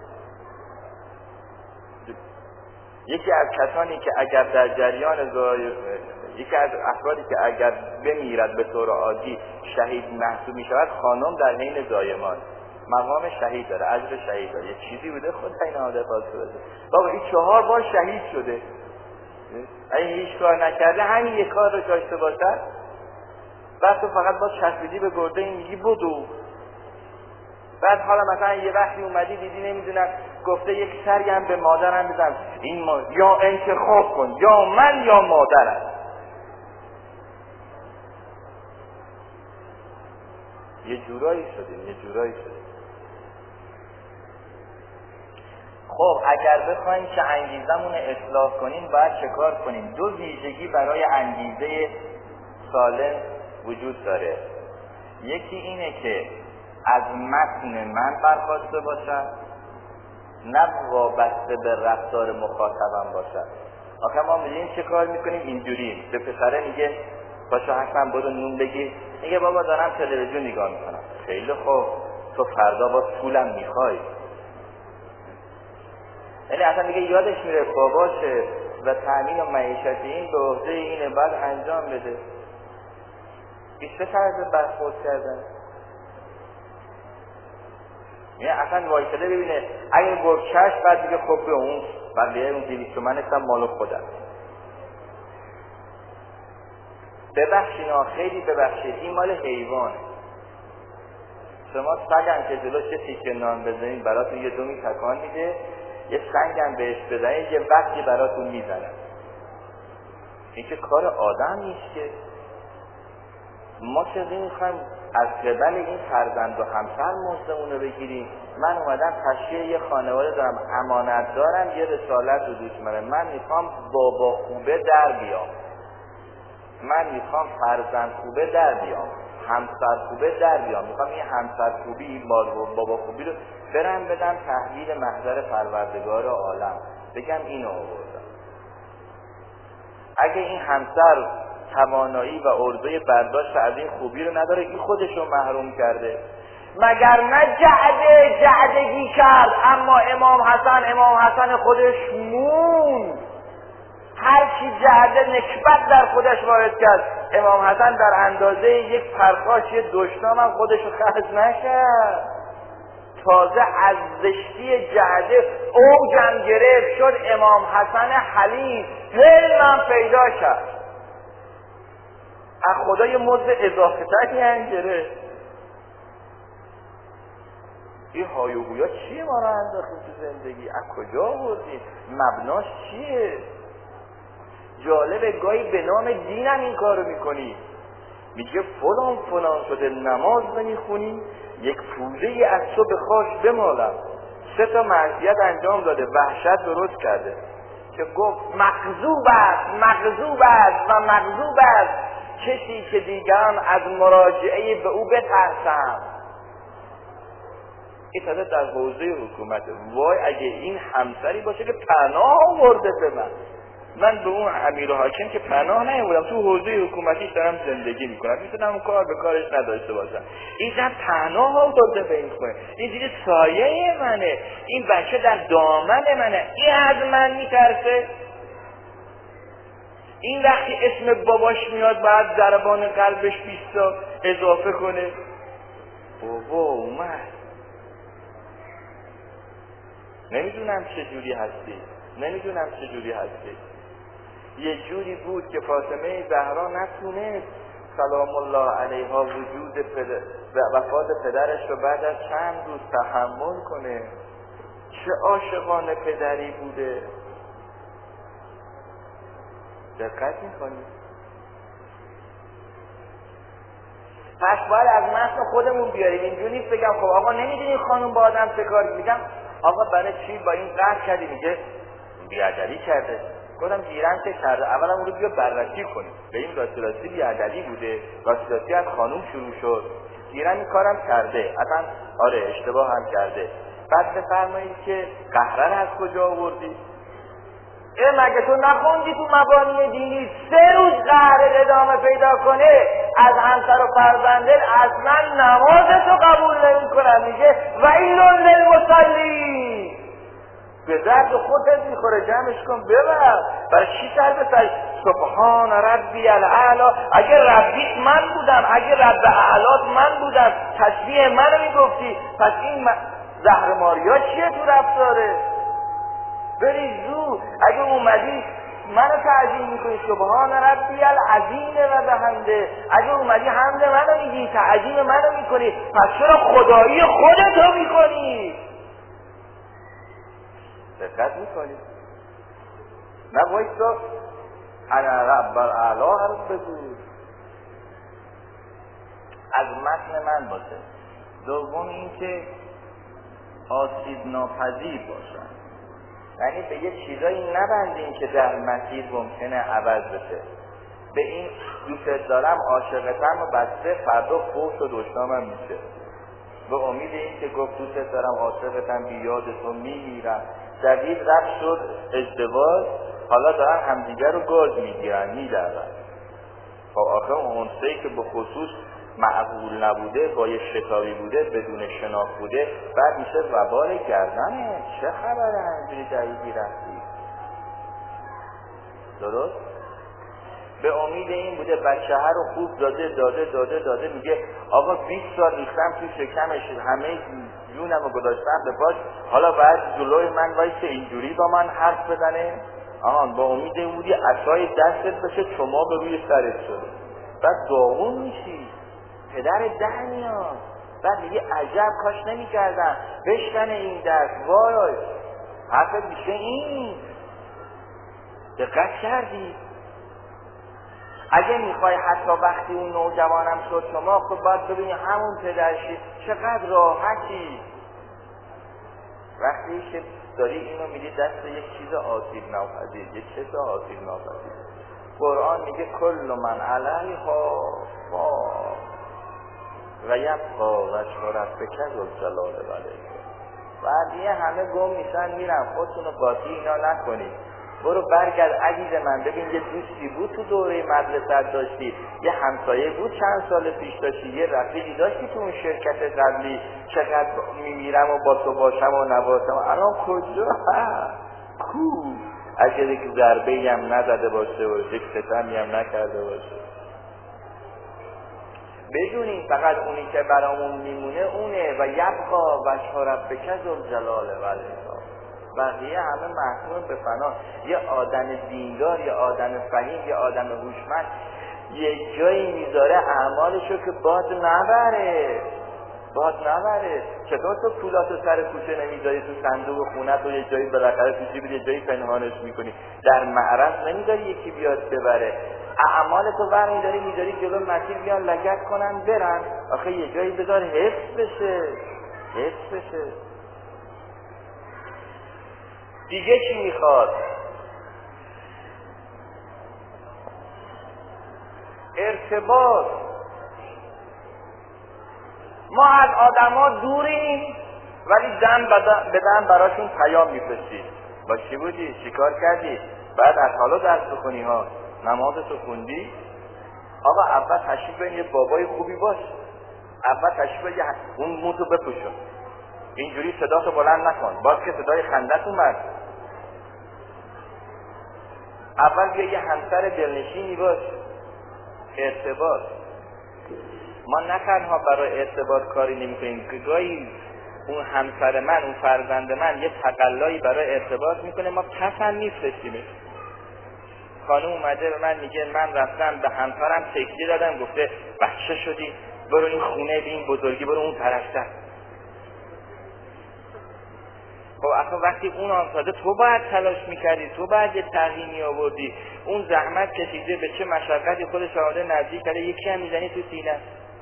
یکی از کسانی که اگر در جریان یکی از افرادی که اگر بمیرد به طور عادی شهید محسوب میشود، خانم در حین زایمان مقام شهید داره، اجر شهید داره. یه چیزی بوده خدا این عادت بده. بابا این 4 بار شهید شده، اگه هیچ کار نکرده همین یک کار رو داشته باشد، بعد تو فقط با چسبیدی به گرده این میگی بدو. بعد حالا مثلا یه وقتی اومدی دیدی نمیدونم گفته یک سری هم به مادرم بزن، این یا انتخاب کن یا من یا مادرم. یه جورایی شده. خب اگر بخوایم که انگیزمون اصلاح کنیم باید چه کار کنیم؟ 2 ویژگی برای انگیزه سالم وجود داره. یکی اینه که از متن من برخواسته باشد، نه وابسته به رفتار مخاطبم باشد. آخه ما میگیم چه کار میکنیم؟ اینجوریم. به پسره میگه باشو حتما برو نون بگیر، میگه بابا دارم تلویزیون نگاه میکنم. خیلی خوب، تو فردا باز پولم میخوای. یعنی اصلا میگه یادش میره باباشه و تامین و معیشت این به عهده اینه، بعد انجام بده. بیشتر طرز برخورد کردن. یعنی اصلا وایساده ببینه اگه گفت چشم، بعد میگه خب به اون بقیه اون 200 تومنش هم مال خودم. ببخشین خیلی ببخشید، این مال حیوانه. شما سگم که جلوش یه تیکه نان بزنید براتون یه دومی تکان میده، یه سنگم بهش بزنید یه وقتی براتون میزنه. این که کار آدم نیست که. ما چه نمیخوایم از قبل این فرزند و همسر مزدمون رو بگیریم. من اومدم تشکیل یه خانواده دارم، امانت دارم، یه رسالت رو دوش من میخوام بابا خوبه در بیام، من میخوام فرزند خوبه در بیام، همسر خوبه در بیام، میخوام این همسر خوبی، این بابا خوبی رو برم بدم تحویل محضر پروردگار عالم، بگم اینو آوردم. اگه این همسر توانایی و عرضه برداشت از این خوبی رو نداره، این خودش رو محروم کرده. مگر نه جعدگی کرد، اما امام حسن خودش مون. هر چی جعده نکبت در خودش وارد کرد، امام حسن در اندازه یک پرخاش یه دشنام هم خودش رو خرج نکرد. تازه از زشتی جعده اوجم گرفت، شد امام حسن حلیم، حلمم پیدا کرد، از خدای مزد اضافه تری هم گرفت. این های و هویا چیه ما رو انداختیم تو زندگی؟ از کجا آوردیم؟ مبناش چیه؟ جالبه گاهی به نام دینم این کارو میکنی، میگه فلان شده نماز نمیخونی، یک پوزه از تو به خاک بمالم. 3 معصیت انجام داده، وحشت درست کرده که گفت مغضوب است کسی که دیگران از مراجعه به او بترسم. این تازه در حوزه حکومت. وای اگه این همسری باشه که پناه آورده به من به اون امیر و حاکم که پناه نیاوردم، تو حوزه حکومتیش دارم زندگی میکنم، میتونم کار به کارش نداشته باشم. این زن پناه آورده به این خونه، این دیگه سایه منه، این بچه در دامن منه، این از من میترسه. این وقتی اسم باباش میاد بعد ضربان قلبش 20 تا اضافه کنه. بابا اومد، نمیدونم چجوری هستی. یه جوری بود که فاطمه زهرا نتونست سلام الله علیها وجود وفات پدرش رو بعد از چند روز تحمل کنه. چه عاشقانه پدری بوده. دقت میکنی؟ پس باید از متن خودمون بیاریم. اینجوری نیست بگم خب آقا نمیدونی خانم با آدم چه کار، میگم آقا برای چی با این قهر کردی؟ میگه بیادبی کرده. گفتم گیرم که کرده، اولا اون رو بیا بررسی کنیم، به این راستی بیادبی بوده، راستی از خانم شروع شد، گیرم این کارم کرده، اصلا آره اشتباه هم کرده. بعد بفرمایید که قهرن از کجا آوردی؟ مگه تو نخوندی تو مبانی دینی 3 روز قهر ادامه پیدا کنه از همسر و فرزنده اصلا نمازتو قبول نمی کنن؟ میگه ویل للمصلین، به درد خودت میخوره، جمعش کن ببر. برای چی سر به سر سبحان ربی الاعلی؟ اگه ربیت من بودم، اگه رب اعلات من بودم، تسبیح منو میگفتی، پس این زهر ماریا چیه تو رفتاره؟ بری زود اگه اومدی منو تعظیم میکنی سبحان ربی العظیم و بحمده، اگه اومدی حمد منو میگی، تعظیم منو میکنی، پس چرا خدایی خودتو میکنی؟ دقت میکنی؟ نه وایسا انا رب الاعلی رو بگو، از متن من باشه. دوم این که آسیب ناپذیر باشن، یعنی به یه چیزایی نبندین که در مسیر ممکنه عوض بشه. به این دوست دارم عاشقتم و بسته فردا فوش و دشنامم میشه، به امید این که گفت دوست دارم عاشقتم بیاد تو میمیرم، جدید رفت شد ازدواج، حالا دارن همدیگر رو گاز میگیرن میدرن. خب آخه اون انسایی که به خصوص معقول نبوده، با یه شتابی بوده، بدون شناخت بوده، بعد میشه وبال گردنه. چه خبره همینجوری جدیدی رفتی؟ درست؟ به امید این بوده بچه ها رو خوب داده میگه آقا 20 سال ریختم تو شکمش، همه جونم رو گذاشتم به پاش، حالا باید جلوی من وایسه اینجوری با من حرف بزنه؟ به امید این بودی عصای دستت بشه چما به روی سرت شده، بعد داغون میشی، پدر در میاد، بعد میگه عجب کاش نمی کردم بشکنه این دست، وای حرفت میشه این. دقت کردی؟ اگه میخوای حتی وقتی اون نوجوانم شد شما، خب باید ببینی همون پدرشی چقدر راحتی وقتی که داری اینو میدی دست یک چیز آسیب ناپذیر، یک چیز آسیب ناپذیر. قرآن میگه کل من علیها فان و یبقی وجه ربک ذوالجلال والاکرام. بعدیه همه گم میشن میرن، خودتونو قاطی اینا نکنید. برو برگرد عزیز من، ببین یه دوستی بود تو دوره مدرسه داشتی، یه همسایه بود چند سال پیش داشتی، یه رفیقی داشتی تو اون شرکت قبلی، چقدر میمیرم و با تو باشم و نباشم، الان کجا کو؟ اگر یک ضربه‌ای هم نزده باشه و یک ستمی هم نکرده باشه، بدونیم فقط اونی که برامون میمونه اونه و یبقی وجه ربک ذوالجلال والاکرام. بقیه همه محکوم به فنا. یه آدم دیندار، یه آدم فهیم، یه آدم هوشمند یه جایی میذاره اعمالشو که باد نبره. چطور تو پولاتو سر کوچه نمیذاری تو صندوق خونه تو، یه جایی بالاخره تو جیب یه جایی پنهانش میکنی، در معرض نمیذاری یکی بیاد ببره. اعمالتو برمیداری میذاری جلو مسیر بیان لگد کنن برن. آخه یه جایی بذار حفظ بشه. دیگه چی میخواد؟ ارتباط. ما از آدما دوریم ولی دم به دم براشون پیام میفرستیم. با چی بودی؟ چی کار کردی؟ بعد از حالا درس بخونی ها، نمازتو خوندی؟ آقا اول تشریف بین یه بابای خوبی باش، اول تشریف بین اون موتو بپوشون، اینجوری صداتو بلند نکن، باز که صدای خندت اومد. اول بیا یه همسر دلنشینی باش. ارتباط. ما نه تنها برای ارتباط کاری نمی‌کنیم، گاهی اون همسر من، اون فرزند من یه تقلایی برای ارتباط میکنه، ما پسم میفرستیمش. خانم اومده به من میگه من رفتم به همسرم تکلیه دادم، گفته بچه شدی برو این خونه به این بزرگی برو اون طرفتر. خب اصلا وقتی اون آنساده تو باید تلاش میکردی، تو باید یه تغییری آوردی، اون زحمت کشیده به چه مشقتی خودش آورده نزدیک کرده، یکی هم میزنی تو سینه.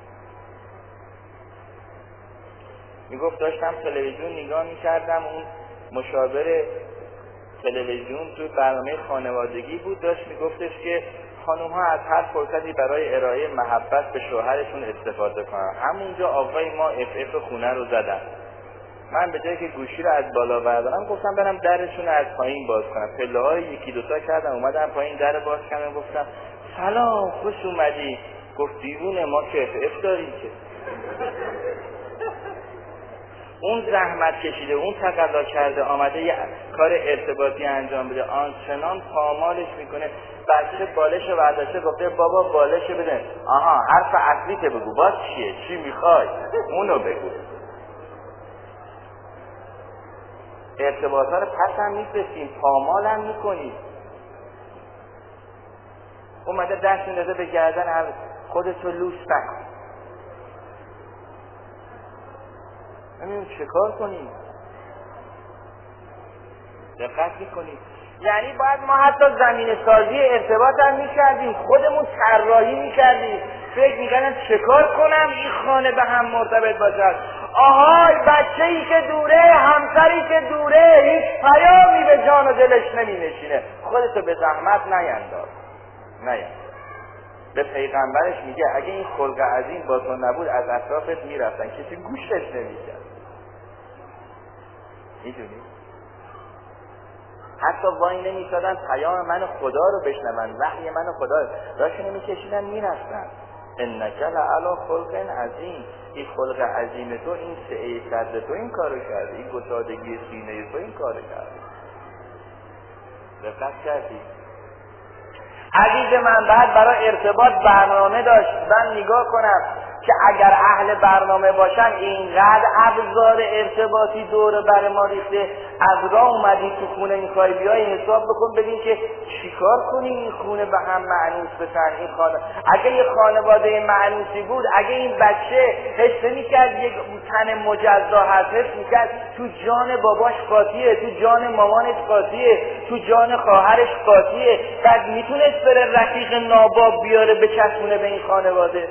میگفت داشتم تلویزیون نگاه میکردم، اون مشاور تلویزیون تو برنامه خانوادگی بود، داشت میگفتش که خانوم ها از هر فرصتی برای ارائه محبت به شوهرشون استفاده کنن. همونجا آقای ما اف خونه رو زدن. من به جایی که گوشی رو از بالا بردارم گفتم برم درشون رو از پایین باز کنم، پله های یکی دوتا کردم اومدم پایین در باز کردم، گفتم سلام خوش اومدی. گفت دیوونه ما که اف داریم که. اون زحمت کشیده، اون تقلا کرده، آمده یه کار ارتباطی انجام بده، آنچنان پامالش میکنه. بچه بالش برداشته گفته بابا بالش بده. آها حرف اصلی که بگو، باز چیه؟ چی میخوای؟ اونو بگو. ارتباط ها رو پس هم میفرستیم، پامال هم میکنیم. اومده دست میندازه به گردن هم خودتو لوس نکن. نمیدونم چه کار کنیم. دقت میکنیم. یعنی باید ما حتی زمین سازی ارتباط هم میکردیم، خودمون طراحی میکردیم، فکر میکردم چه کار کنم این خانه به هم مرتبط باشد. آهای بچه‌ای که دوره، همسری که دوره، هیچ پیامی به جان و دلش نمینشینه، خودتو به زحمت نینداز. به پیغمبرش میگه اگه این خلق عظیم با تو نبود از اطرافت میرفتن، کسی گوشش نمیکرد. میدونی؟ حتی وای نمیسادن پیام من خدا رو بشنون، وحی من خدا راشو نمیکشیدن میرفتن. انک لعلی خلق عظیم. این خلق عظیم تو، این سعی کرده تو این کارو کرده، این گشادگی سینه تو این کارو کرده. دقت کردی؟ عزیز من بعد برای ارتباط برنامه داشت. من نگاه کنم که اگر اهل برنامه باشن اینقدر ابزار ارتباطی دور بر ما ریخته، از راه اومدی تو خونه میخوای بیای حساب بکن ببین که چیکار کنی این خونه به هم معنوس بشن. این خانه اگه یه خانواده معنوسی بود، اگه این بچه حس میکرد یک تن مجزا هست، حس میکرد تو جان باباش قاطیه، تو جان مامانش قاطیه، تو جان خواهرش قاطیه، بعد میتونست بره رفیق ناباب بیاره بچسبونه به این خانواده.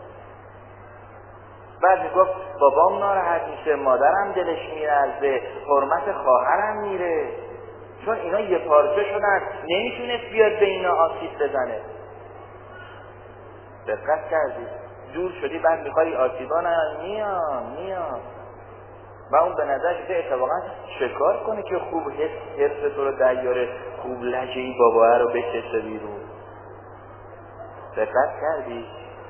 بعد میگفت بابام ناراحت میشه، مادرم دلش میلرزه، حرمت خواهرم میره، چون اینا یه پارچه شدن، نمیتونست بیاد به اینا آسیب بزنه. دقت کردی؟ دور شدی بعد میخوای آسیبا نه میان و اون به نظر شده اتفاقا شکار کنه که خوب حس تو رو دریاره، خوب لجه این باباه رو بکشه بیرون. دقت کردی؟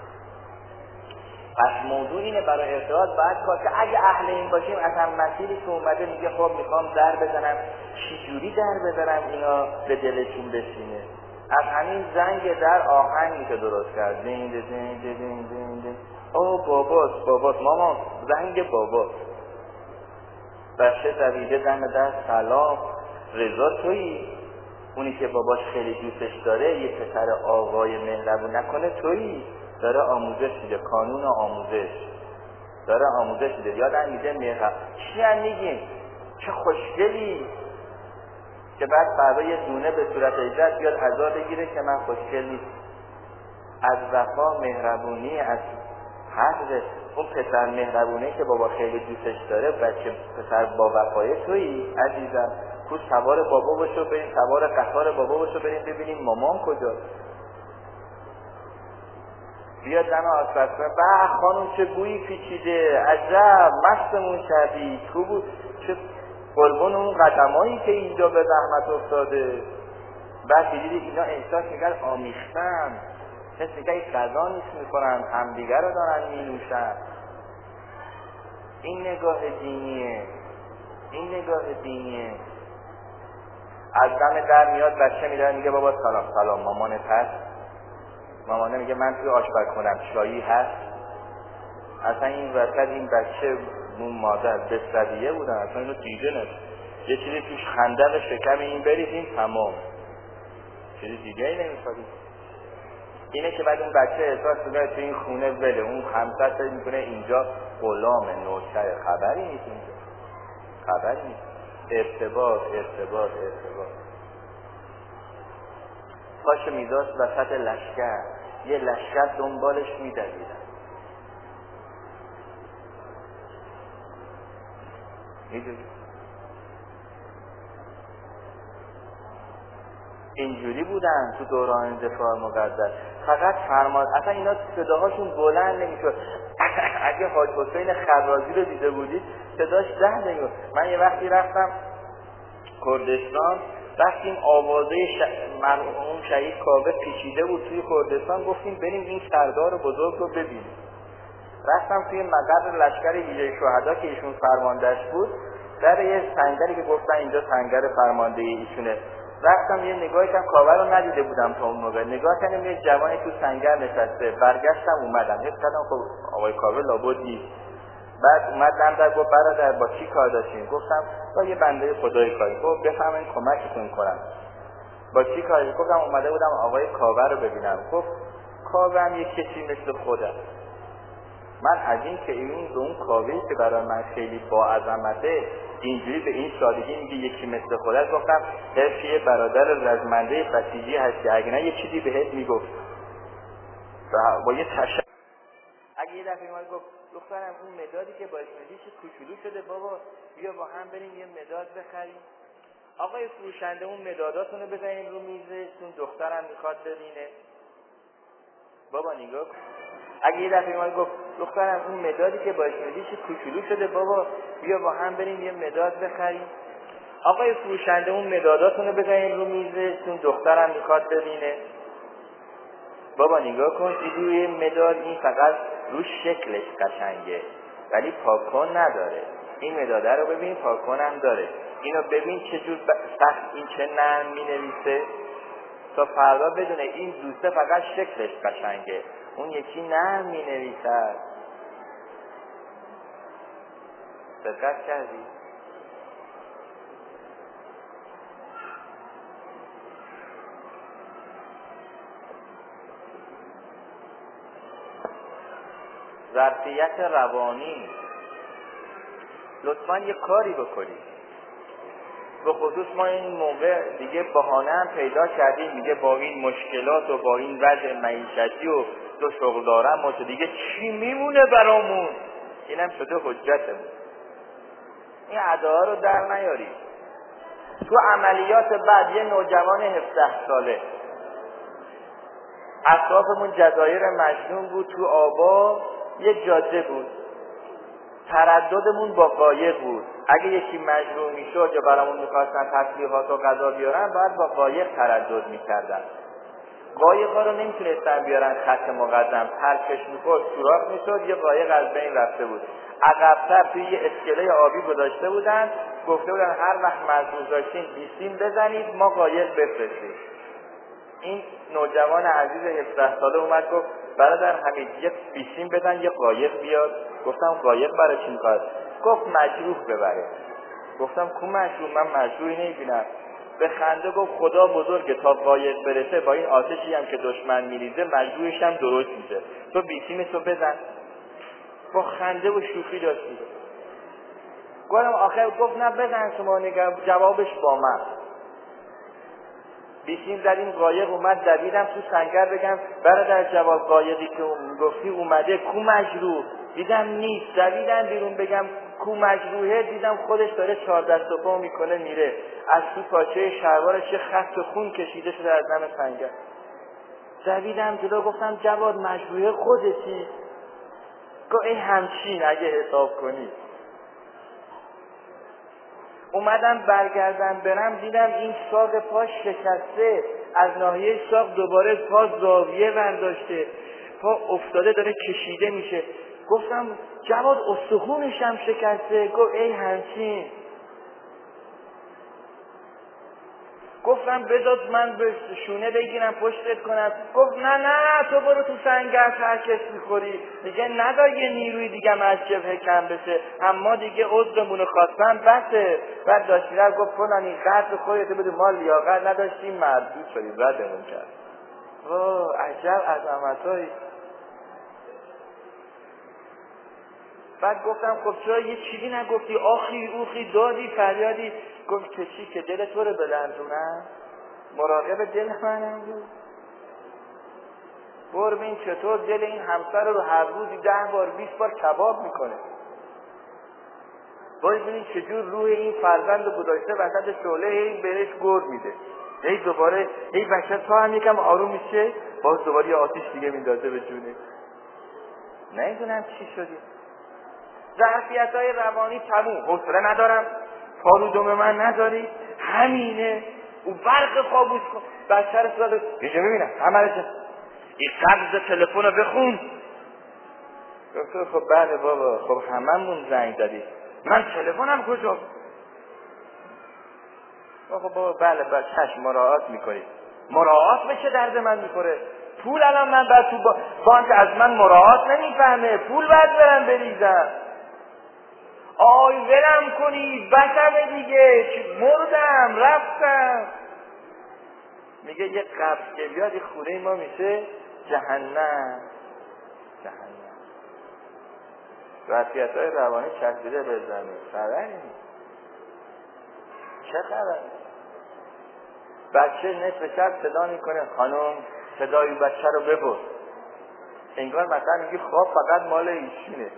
پس موضوع اینه برای ارتباط باید کار که اگه اهل این باشیم اصلا مسیری که اومده میگه خب میخوام در بزنم، چی جوری در بزنم اینا به دلشون بشینه. از همین زنگ در آهنگ میشه درست کرد، دین دین دین دین دین دین. او باباست مامان، زنگ باباست. بچه دویده دم در سلام، رضا تویی؟ اونی که باباش خیلی دوستش داره، یه پسر آقای مهربون نکنه تویی؟ داره آموزش میده، کانون آموزش داره آموزش میده، یادم میده مهرب چی هم میگیم چه خوشگلی، که بعد فردا یه دونه به صورت اجرت بیاد عذاب بگیره که من خوشگل نیست. از وفا مهربونی، از حق اون پسر مهربونه که بابا خیلی دوستش داره، بچه پسر با وفای تویی عزیزم، کو سوار بابا باشو بریم، سوار قطار بابا باشو بریم ببینیم مامان کجاست. بیاد دم آشپزخونه، به خانم چه بویی پیچیده، عجب مستمون کردی، کو بود چه قربون اون قدمایی که اینجا به زحمت افتاده. بعد دیدید اینا احساس میگن آمیختن، حس میگن غذا نیست میخورن، همدیگر رو دارن مینوشن. این نگاه دینیه. از دم در میاد بچه میاد میگه بابا سلام مامانت هست؟ مامانه میگه من توی آشپزخونه‌ام، چایی هست؟ اصلا این وسط این بچه اون مادر بستریه بودن، اصلا اینو دیده نست، یه چیزی توش خندق شکم این بریزیم تمام، چیزی دیگه ای نمیخوادیم. اینه که بعد اون بچه احساس میکنه تو این خونه وله، اون همسر فکر میکنه اینجا غلام نوکر، خبری نیست اینجا، خبری نیست. ارتباط پاشو میداشت وسط لشکر، یه لشکر دنبالش میدویدن. اینجوری بودن تو دوران دفاع مقدس. فقط فرمان، اصلا اینا صداهاشون بلند نمیشد. اگه حاج حسین خرازی رو دیده بودید صداش ده نمیشد. من یه وقتی رفتم کردستان، رفتیم آوازه مرحوم شهید کاوه پیچیده بود توی کردستان، گفتیم بریم این سردار بزرگ رو ببینیم. رفتم توی مقر لشکر ویژه شهدا که ایشون فرماندهش بود، در یه سنگری که گفتن اینجا سنگر فرمانده ایشونه، رفتم یه نگاهی کردم، کاوه رو ندیده بودم تا اون موقع، نگاه کردم یه جوانی تو سنگر نشسته، برگشتم اومدم، حس کردم خب آقای کاوه لابد نیست. بعد اومد در گفت برادر با چی کار داشتین؟ گفتم با یه بنده خدای کاری. گفت بفهمین کمکتون کنم. با چی کاری؟ گفتم اومده بودم آقای کاوه رو ببینم. گفت کاوه هم یک کسی مثل خودم. من از این که این به اون کاوهی که برای من خیلی با عظمته اینجوری به این سادگی میگه یکی مثل خودت، گفتم حیف یه برادر رزمنده بسیجی هستی، اگه نه یه چیزی بهت میگفت با یه تشکر. اگه یه دفعه ما گفت دخترم اون مدادی که باش میدی چه کوچولو شده بابا، بیا با هم بریم یه مداد بخریم. آقای فروشنده اون مداداتونو بزنین رو میزتون، دخترم میخواد ببینه. بابا نگاه کن. اگه یه دفعه ما گفت دخترم اون مدادی که باش میدی چه کوچولو شده بابا، بیا با هم بریم یه مداد بخریم. آقای فروشنده اون مداداتونو بزنین رو میزتون، دخترم میخواد ببینه. بابا نگاه کن، روی مداد این فقط رو شکلش قشنگه ولی پاکن نداره. این مداده رو ببین پاکن هم داره. اینو ببین چه جور سخت این چه نرم می نویسه. تا فردا بدونه این دوسته فقط شکلش قشنگه، اون یکی نه مینویسد. دقت کردی؟ ظرفیت روانی. لطفاً یه کاری بکنید. به خصوص ما این موقع دیگه بهانه هم پیدا کردیم، میگه با این مشکلات و با این وضع معیشتی و دو شغل دارم و دیگه چی میمونه برامون؟ اینم شده حجتمون. این ادعا رو در نیارید. تو عملیات بعد یه نوجوان 17 ساله، اطرافمون جزایر مجنون بود، تو آبا یه جاده بود، ترددمون با قایق بود. اگه یکی مجروح میشد یا برامون میخواستن تسلیحات و غذا بیارن، باید با قایق تردد میکردن. قایقا رو نمیتونستن بیارن خط مقدم، پرکش میخورد سوراخ میشد، یه قایق از بین رفته بود. عقب‌تر توی یه اسکله آبی گذاشته بودن، گفته بودن هر وقت مجروح داشتین بیسیم بزنید ما قایق بفرستیم. این نوجوان عزیز 17 ساله اومد گفت برادر حمید یه بیسیم بدن یه قایق بیاد. گفتم قایق برای چی میخواد؟ گفت مجروح ببره. گفتم کو مجروح؟ من مجروحی نمیبینم. به خنده گفت خدا بزرگه، تا قایق برسه با این آتشی هم که دشمن میریزه مجروحش هم درست میشه، تو بیسیمتو بزن. با خنده و شوخی داشت میگه. گفتم آخر گفت نه بزن شما، نگم جوابش با من. بیسیم زدیم، قایق اومد، دویدم تو سنگر بگم برادر جواب قایقی که گفتی اومده، کو مجروح؟ دیدم نیست. دویدم بیرون بگم کو مجروحه، دیدم خودش داره 4 دست و پا میکنه میره، از تو پاچه شلوارش خط خون کشیده شده از دم سنگر. دویدم جلو گفتم جواد مجروحه خودتی؟ گفت این همچین اگه حساب کنی. اومدم برگردم برم، دیدم این ساق پاش شکسته، از ناحیه ساق دوباره پا زاویه برداشته، پا افتاده داره کشیده میشه. گفتم جواد استخونش هم شکسته. گفت ای همچین. گفتم بذار من به شونه بگیرم پشتت کنم. گفت نه تو برو تو سنگر ترکش میخوری. دیگه ندار یه نیروی دیگه از جبهه کم بشه، اما دیگه عذرمونو خواستم بسه. بعد داشت میرفت گفت فلانی قدر خودت بده، ما لیاقت نداشتیم مردود شدیم ردمون کرد. عجب عظمتایی. بعد گفتم خب چرا یه چیزی نگفتی؟ آخی اوخی دادی فریادی. گفت که چی؟ که دل تو رو بلرزونم؟ مراقب دل منم بود. ببین چطور دل این همسر رو هر روزی 10 بار 20 بار کباب میکنه. ببین چجور روح این فرزند رو گذاشته وسط شعله، هی بهش گرد میده، هی دوباره هی بچه تا هم یکم آروم میشه، باز دوباره یه آتیش دیگه میندازه به جونه. نمیدونم چی شدی. ظرفیت‌های روانی تموم، حوصله ندارم، پارو دم من نداری، همینه. او برق خوابوش کن. بچه رو صدا اینجا ببینم عملش این قبض تلفن رو بخون. دکتر خب بله بابا، خب هممون زنگ زدید، من تلفنم کجا؟ خب بابا بله چشم مراعات میکنید. مراعات به چه درد من میخوره؟ پول الان من بعد تو بانک از من مراعات نمیفهمه، پول باید برم بریزم. آی ولم کنید بسمه دیگه، مردم رفتم. میگه یه قبض که بیاد این خونه ما میشه جهنم. وضعیت‌های روانی چسبیده به زمین. خبری نیست. چه خبر؟ بچه نصف شب صدا میکنه خانم صدای بچه رو ببر. انگار مثلا میگه خواب فقط مال ایشونه.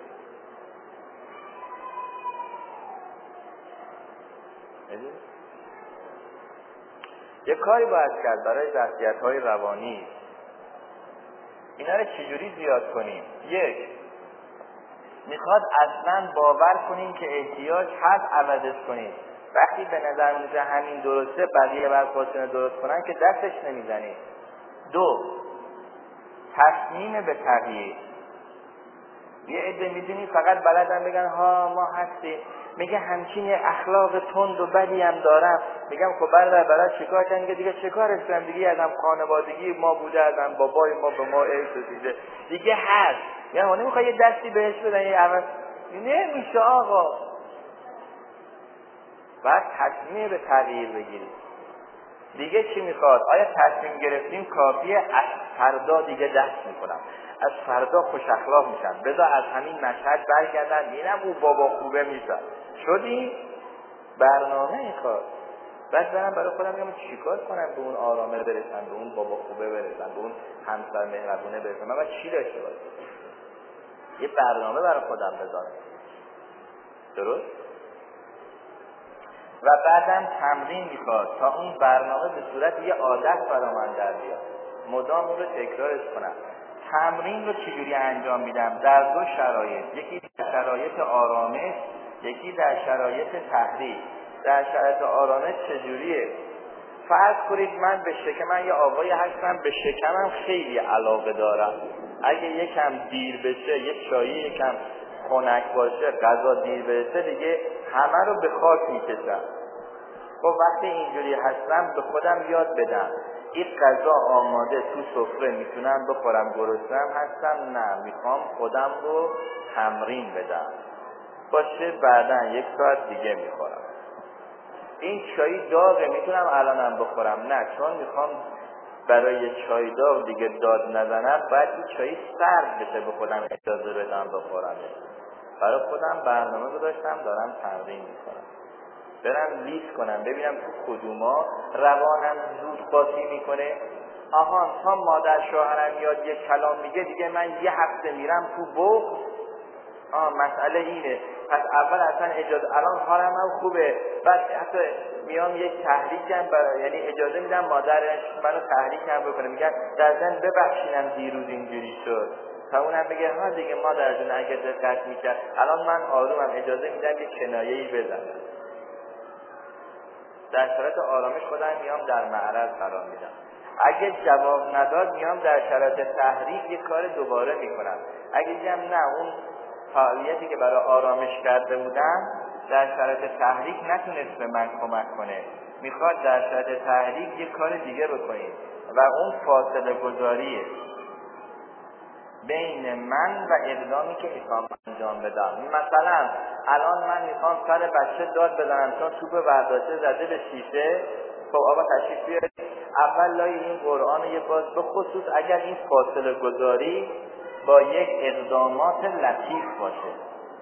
یه کاری باید کرد برای ظرفیت‌های روانی. اینا رو چجوری زیاد کنیم؟ یک، میخواد اصلا باور کنیم که احتیاج هست عوضش کنیم. وقتی به نظر میاد همین درسته، بقیه بعد خودشون درست کنن که دستش نمیزنیم. دو، تصمیم به تغییر. یه عده میدونی فقط بلدن بگن ها ما هستیم، میگه همچین اخلاق تند و بدی هم دارم. میگم خب برای چیکار کردن؟ میگه دیگه چیکارش کنم؟ دیگه ازم خانوادگی ما بوده، ازم بابای ما به ما ارث رسیده، دیگه هست. یعنی نمیخوای یه دستی بهش بدن یه عوض؟ نمیشه آقا. بعد تصمیم به تغییر بگیرید. دیگه چی میخواد؟ آیا تصمیم گرفتیم کافیه؟ از فردا دیگه دست میکنم، از فردا خوش اخلاق میشم، بذار از همین مشهد برگردن اینم او بابا خوبه میشن. شدی؟ برنامه میخواد. بعد برم برای خودم میگم چیکار کنم به اون آرامه برسم، به اون بابا خوبه برسم، به اون همسر مهربونه برسم. من باید چی داشته باشم؟ یه برنامه برای خودم بذارم. درست؟ و بعدم تمرین میخواد تا اون برنامه به صورت یه عادت برای من در بیاد. مدام اون رو تکرارش کنم. تمرین رو چجوری انجام میدم؟ در دو شرایط، یکی در شرایط آرامش، یکی در شرایط تحریک. در شرایط آرامش چجوریه؟ فرض کنید من یه آقایی هستم، به شکمم خیلی علاقه دارم. اگه یکم دیر بشه، یک چایی یکم خنک باشه، غذا دیر برسه، دیگه همه رو به خاک میکشم. خب وقتی اینجوری هستم به خودم یاد بدم این غذا آماده تو سفره، میتونم بخورم، گرسنه‌ام هستم، نه میخوام خودم رو تمرین بدم باشه، بعدن 1 ساعت دیگه میخورم. این چای داغه، میتونم الانم بخورم، نه چون میخوام برای چای داغ دیگه داد نزنم، باید این چای سرد بشه به خودم اجازه بدم بخورم. برای خودم برنامه گذاشتم، دارم تمرین میکنم. برم لیست کنم ببینم تو کدوما روانم زود قاطی میکنه. آها تا مادر شوهرم یاد یک کلام میگه دیگه من 1 هفته میرم تو بغض. مسئله اینه، پس اول اصلا اجازه، الان حالم هم خوبه، بعد حتی میام یک تحریکم یعنی اجازه میدم مادرش منو تحریکم بکنه، میگن در ضمن ببخشینم دیروز اینجوری شد، تا اونم بگه ها دیگه مادر جون اگه دقت میکرد. الان من آرومم، اجازه میدم یک کنایه‌ای بزنم. در شرایط آرامش خودم میام در معرض قرار میدم. اگه جواب نداد میام در شرایط تحریک یک کار دوباره میکنم. اگه دیدم نه اون فعالیتی که برای آرامش کرده بودم در شرایط تحریک نتونست به من کمک کنه، میخواد در شرایط تحریک یک کار دیگه بکنید و اون فاصله گذاریه بین من و اقدامی که میخوام انجام بدم. مثلا الان من میخوام سر بچه داد بزنم چون توپ برداشته زده به شیشه. خب آقا تشریف بیارید، اول لای این قرآن یه باز، به خصوص اگر این فاصله گذاری با یک اقدامات لطیف باشه،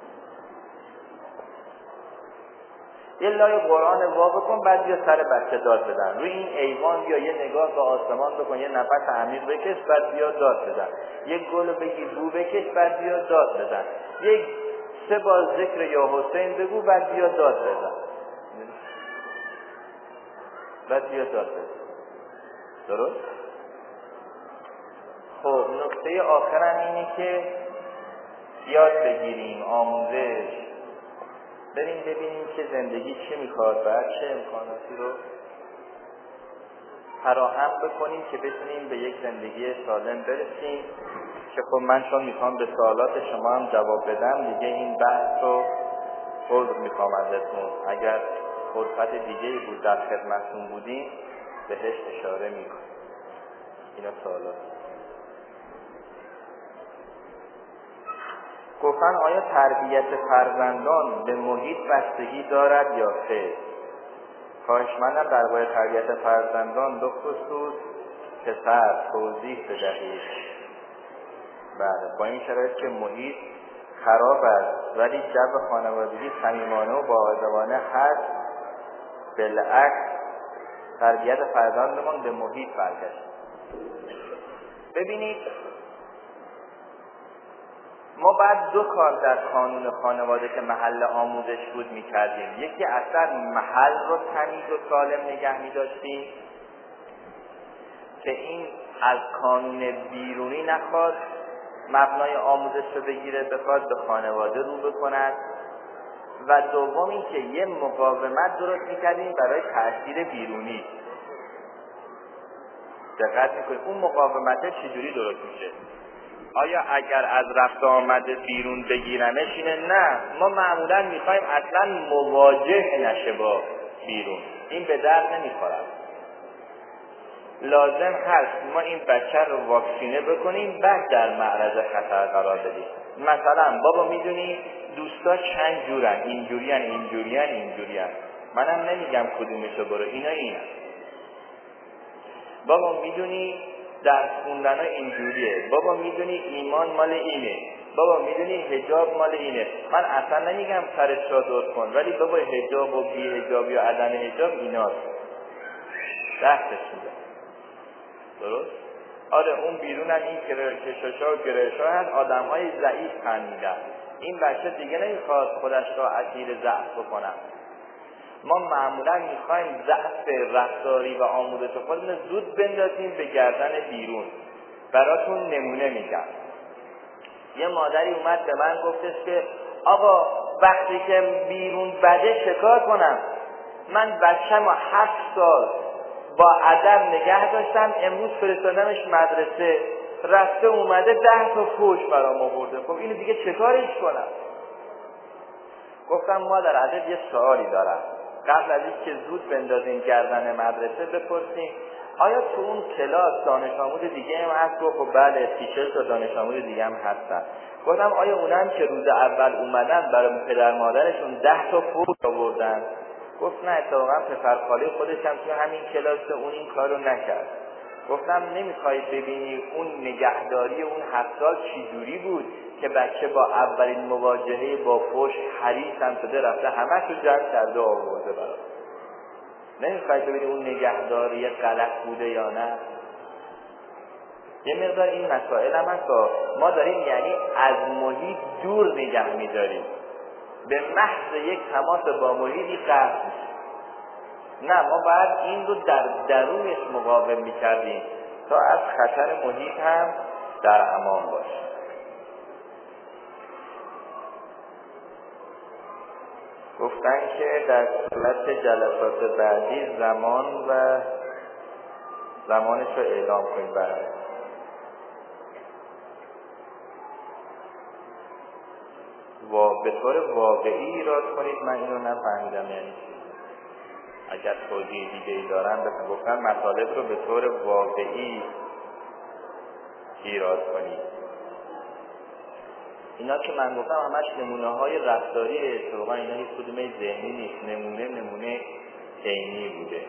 یه لای قرآن وا بکن، بعد بیا سر بچه داد بزن. روی این ایوان بیا یه نگاه به آسمان بکن، یه نفس عمیق بکش، بعد بیا داد بزن. یک گل بگیر بو بکش، بعد بیا داد بزن. یک 3 بار ذکر یا حسین بگو، بعد بیا داد بزن. بعد بیا داد بزن. درست؟ خب نکته آخرم اینه که یاد بگیریم، آموزش، بریم ببینیم که زندگی چه میخواد، بعد چه امکاناتی رو فراهم بکنیم که بتونیم به یک زندگی سالم برسیم. که خب من چون میخوام به سوالات شما هم جواب بدم دیگه این بحث رو عذر میخوام ازتون، اگر فرصت دیگه‌ای بود در خدمتتون بودیم بهش اشاره میکنم. اینا سوالات. گفتن آیا تربیت فرزندان به محیط بستگی دارد یا خیر؟ خواهشمندم درباره تربیت فرزندان به خصوص پسر توضیح بدهید. بله، با این شرایط که محیط خراب است ولی جو خانوادگی صمیمانه و باادبانه هست، بالعکس تربیت فرزندمان به محیط برگشت. ببینید ما بعد 2 کار در قانون خانواده که محل آموزش بود میکردیم. یکی اصلا محل رو تمیز و سالم نگه میداشتیم که این از قانون بیرونی نخواد مبنای آموزش رو بگیره، بخواد به خانواده رو بکند. و دوم این که یه مقاومت درست میکردیم برای تأثیر بیرونی. دقت میکنید اون مقاومت چجوری درست میشه؟ آیا اگر از رفت آمده بیرون بگیرمش اینه؟ نه، ما معمولا میخوایم اصلا مواجه نشه با بیرون، این به درد نمیخورد. لازم هست ما این بچه رو واکسینه بکنیم، بعد در معرض خطر قرار بدیم. مثلا بابا میدونی دوستا چند جورن، اینجورین. منم نمیگم کدومشو برو، اینا. بابا میدونی درس خوندن اینجوریه، بابا میدونی ایمان مال اینه، بابا میدونی حجاب مال اینه. من اصلا نمیگم سرت چادر کن، ولی بابا حجاب و بی حجاب یا عدم حجاب ایناست، دستش میده. درست؟ آره اون بیرون هم این کشاشا و گرهشا هست، آدم های ضعیف میدن. این بچه دیگه نمیخواد خودش را اسیر ضعف بکنن. ما معمولا میخوایم ضعف رفتاری و آموزش خودمون زود بندازیم به گردن بیرون. براتون نمونه میگم. یه مادری اومد به من گفتش که آقا وقتی که بیرون بده چکار کنم؟ من بچه‌مو 7 سال با ادب نگه داشتم، امروز فرستادمش مدرسه، رفته اومده 10 تا فوش برام آورده، خب اینو دیگه چکارش کنم؟ گفتم مادر عزیز یه سوالی دارم، قبل از اینکه زود بندازین گردن مدرسه بپرسین آیا تو اون کلاس دانش آموز دیگه هم هست؟ گفت بله 30 تا دانش آموز دیگه هم هستن. گفتم آیا اونم که روز اول اومدن برای پدر مادرشون 10 تا فوش آوردن؟ گفت نه، اتفاقا پسر خاله خودش هم تو همین کلاس اون این کارو نکرد. گفتم نمیخوای ببینی اون نگهداری اون 7 سال چی جوری بود که بچه با اولین مواجهه با فحش حریص هم شده رفته همه تو جمع کرده آورده برات؟ نمیخوای ببینی اون نگهداری غلط بوده یا نه؟ یه مقدار این مسائل هم هست ما داریم یعنی از محیط دور نگه میداریم، به محض یک تماس با محیطی قرض میشه. نه، ما باید این رو در درونش مقاوم میکردیم تا از خطر محیط هم در امان باشیم. گفتن که در صورت جلسات بعدی زمانش رو اعلام کنید. به طور واقعی ایراد کنید، من اینو نفهمیدم یعنی اگر توضیح دیگه ای دارن گفتن مطالب رو به طور واقعی ایراد کنید. اینا که من گفتم همش نمونه های رفتاری، اتفاقا اینا هیچ کدومه ذهنی نیست، نمونه عینی بوده.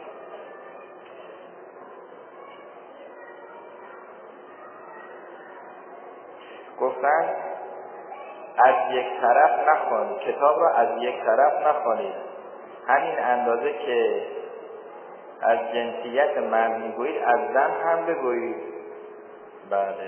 گفتن از یک طرف نخوانید، کتاب را از یک طرف نخوانید، همین اندازه که از جنسیت مرد میگویید از زن هم بگویید. بله،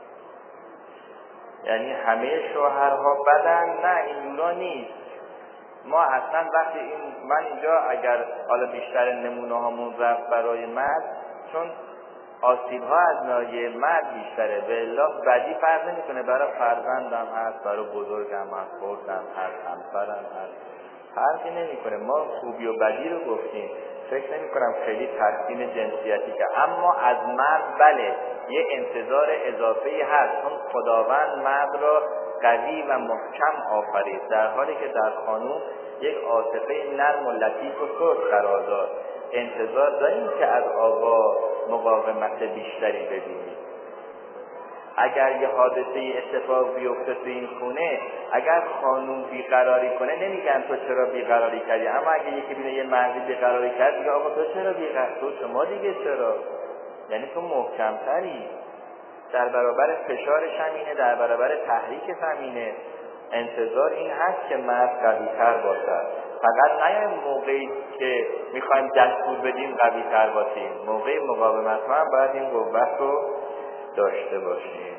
یعنی همه شوهرها بدن؟ نه، اینجورا نیست. ما اصلا وقتی من اینجا اگر حالا بیشتر نمونه هامون رفت برای مرد، چون آسیب ها از ناحیه مرد بیشتره، به الله بدی فرق نمیکنه، برای فرزندم هست، برای بزرگم هست، خودم هست، همسرم هست، فرقی نمیکنه. ما خوبی و بدی رو گفتیم، فکر نمی کنم خیلی تقسیم جنسیتی که، اما از مرد بله یه انتظار اضافه‌ای هست، چون خداوند مرد را قوی و محکم آفرید، در حالی که در خانوم یک عاطفه نرم و لطیف و سرد قرار داد. انتظار داریم که از آقا مقاومت بیشتری ببینیم. اگر یه حادثه اتفاق بیفته تو این خونه، اگر خانوم بیقراری کنه نمیگن تو چرا بیقراری کردی، اما اگه یکی بینه یه مردی بیقراری کرد میگه آقا تو چرا بیقرار، تو شما دیگه چرا، یعنی تو محکمتری. در برابر فشارش هم اینه، در برابر تحریکش هم اینه. انتظار این هست که مرد قوی‌تر باشد. فقط نه موقعی که میخوایم دستور بدیم قوی‌تر باشیم، موقع مقاومت هم باید این قوت رو داشته باشیم.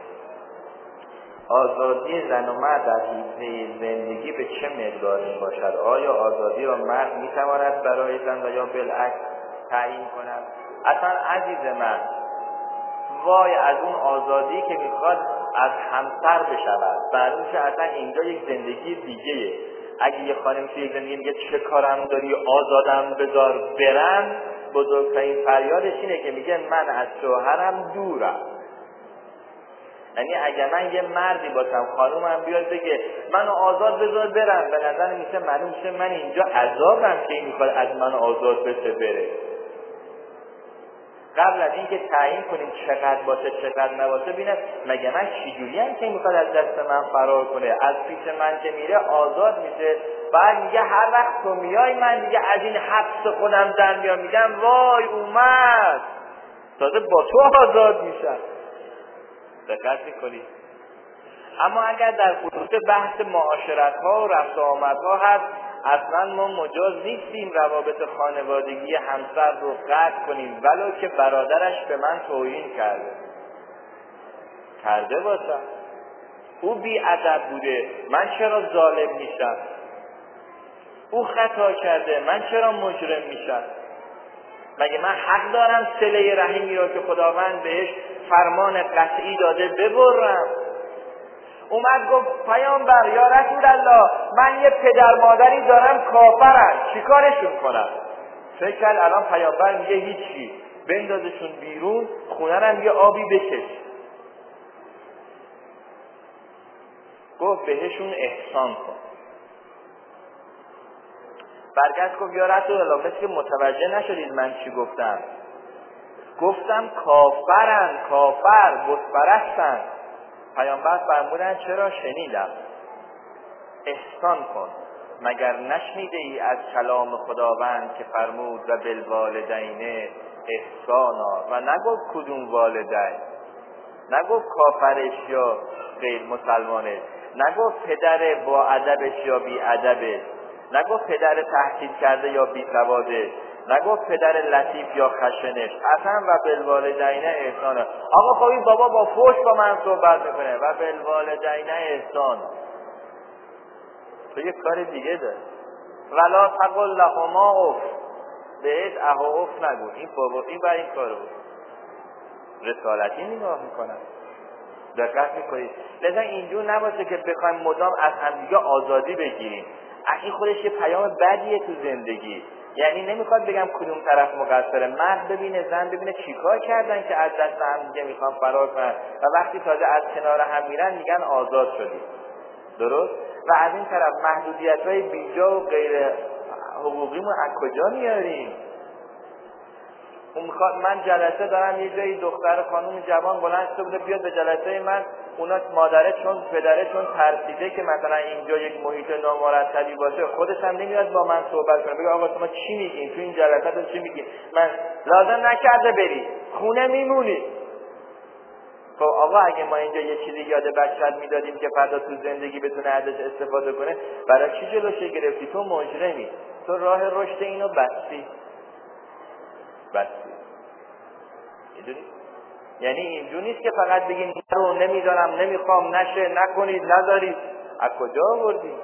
آزادی زن و مرد در حیطه زندگی به چه مقداری باشد؟ آیا آزادی را مرد میتواند برای زن و یا بالعکس تعیین کند؟ اصلا عزیز من، وای از اون آزادی که میخواد از همسر بشود، معلوم شه اصلا اینجا یک زندگی دیگه‌ایه. اگه یه خانم توی یک زندگی میگه چه کارم داری آزادم بذار برم، بزرگترین فریادش اینه که میگه من از شوهرم دورم. یعنی اگه من یه مردی باشم خانومم بیاد بگه منو آزاد بذار برم، به نظر میشه معلوم میشه من اینجا عذابم که این میخواد از منو آزاد بشه بره. قبل از اینکه تعیین کنیم چقدر باشه چقدر نباشه ببینم مگه من چجوریم که میخواد از دست من فرار کنه، از پیش من که میره آزاد میشه، بعد میگه هر وقت تو میای من دیگه از این حبس خودم در میام، میگم وای اومد تازه با تو آزاد میشم. دقت میکنید؟ اما اگر در خصوص بحث معاشرت ها و رفت و آمد ها هست، اصلا ما مجاز نیستیم روابط خانوادگی همسر رو قطع کنیم ولو که برادرش به من توهین کرده باشم. او بی‌ادب بوده من چرا ظالم میشم؟ او خطا کرده من چرا مجرم میشم؟ مگه من حق دارم صله رحمی را که خداوند بهش فرمان قطعی داده ببرم؟ اومد گفت پیامبر یا رسول الله من یه پدر مادری دارم کافرن چیکارشون کنم؟ فکر کرد الان پیامبر میگه هیچی، بندازشون بیرون، خونه رم یه آبی بکش. گفت بهشون احسان کن. برگشت گفت یا رسول الله مثل که متوجه نشدید من چی گفتم؟ گفتم کافرن، کافر، بت پرستن. پیامبر فرمودن چرا؟ شنیدم. احسان کن. مگر نشنیده ای از کلام خداوند که فرمود و بالوالدین احسانا، و نگفت کدوم والدین، نگفت کافرش یا غیر مسلمانش، نگفت پدر با ادبش یا بی ادبش، نگفت پدر تحصیل کرده یا بی سواده، نگفت پدر لطیف یا خشنش، اصلا و بالوالدین احسانا. آقا خب این بابا با فحش با من صحبت میکنه و بالوالدین احسانا، تو یه کار دیگه داره. ولا تقل لهما اف، بهت اه و اف نگو. این بابا این برای این کارو رسالتی نگاه میکنن. دقت میکنید؟ لذا اینجور نباشه که بخوایم مدام از همدیگه آزادی بگیریم. این خودش یه پیام بدیه تو زندگی. یعنی نمیخواد بگم کدوم طرف مقصره، مرد ببینه زن ببینه چیکار کردن که از دست همدیگه میخوان فرار کنن و وقتی تازه از کنار هم میرن میگن آزاد شدی. درست؟ و از این طرف محدودیت‌های بیجا و غیر حقوقیمون از کجا میاریم؟ من جلسه دارم یه جایی دختر خانم جوان بلند شده بوده بیاد به جلسه من، اونا مادره چون پدره چون ترسیده که مثلا اینجا یک محیط نامرتبی باشه خودش هم نمیاد با من صحبت کنه، بگه آقا شما چی میگین تو این جلسه تو چی میگین؟ من لازم نکرده بری خونه میمونی. خب آقا اگه ما اینجا یه چیزی یاد بچت میدادیم که فردا تو زندگی بتونه ازش استفاده کنه، برای چی جلوش گرفتی؟ تو مجرمی، تو راه رشد اینو بستی. یعنی اینجور نیست که فقط بگیم رو نمیدارم نمیخوام نشه نکنید نذارید. از کجا آوردید؟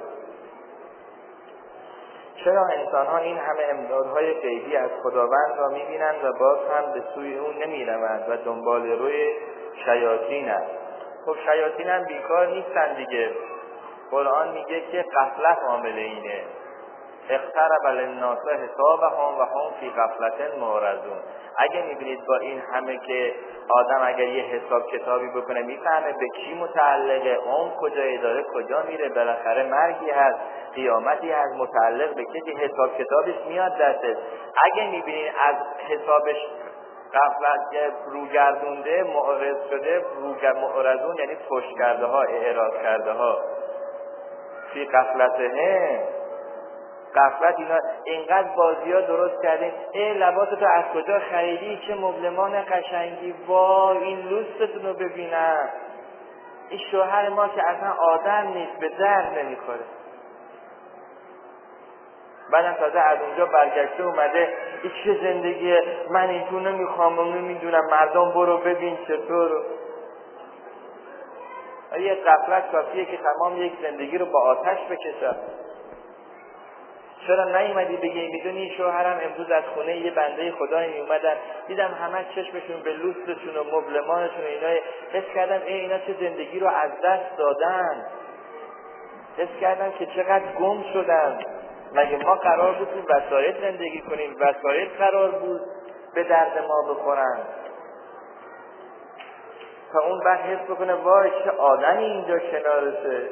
چرا انسان ها این همه امدادهای غیبی از خداوند را میبینند و باز هم به سوی اون نمیروند و دنبال روی شیاطین است؟ خب شیاطین هم بیکار نیستن دیگه. قرآن میگه که غفلت عامل اینه. اقترب للناس حسابهم و هم فی غفلة معرضون. اگه میبینید با این همه که آدم اگر یه حساب کتابی بکنه میفهمه به کی متعلقه، اون کجای داره کجا میره، بالاخره مرگی هست، قیامتی هست، متعلق به کسی حساب کتابش میاد دستش. اگه میبینید از حسابش غفلت روگردونده، معرض شده، معرضون یعنی پشت کرده ها، اعراض کرده ها، فی غفلته غفلت. اینا اینقدر بازی ها درست کردیم، لباستو از کجا خریدی، چه مبلمان قشنگی، وای این لوستتون رو ببینم، این شوهر ما که اصلا آدم نیست، به درد نمیخوره. بعدم تازه از اونجا برگشته اومده این چه زندگیه، من اینطور نمیخوام و نمیدونم، مردم برو ببین چطور. یه غفلت کافیه که تمام یک زندگی رو با آتش بکشه. چرا نیومدی بگی میدونی شوهرم امروز از خونه یه بنده خدایی میومدن، دیدم همه چشمشون به لوستشون و مبلمانشون و اینا، حس کردم اینا چه زندگی رو از دست دادن، حس کردم که چقدر گم شدن. مگه ما قرار بود تو وسایل زندگی کنیم؟ وسایل قرار بود به درد ما بخورن. تا اون بعد حس بکنه وای چه آدمی اینجا کنارشه.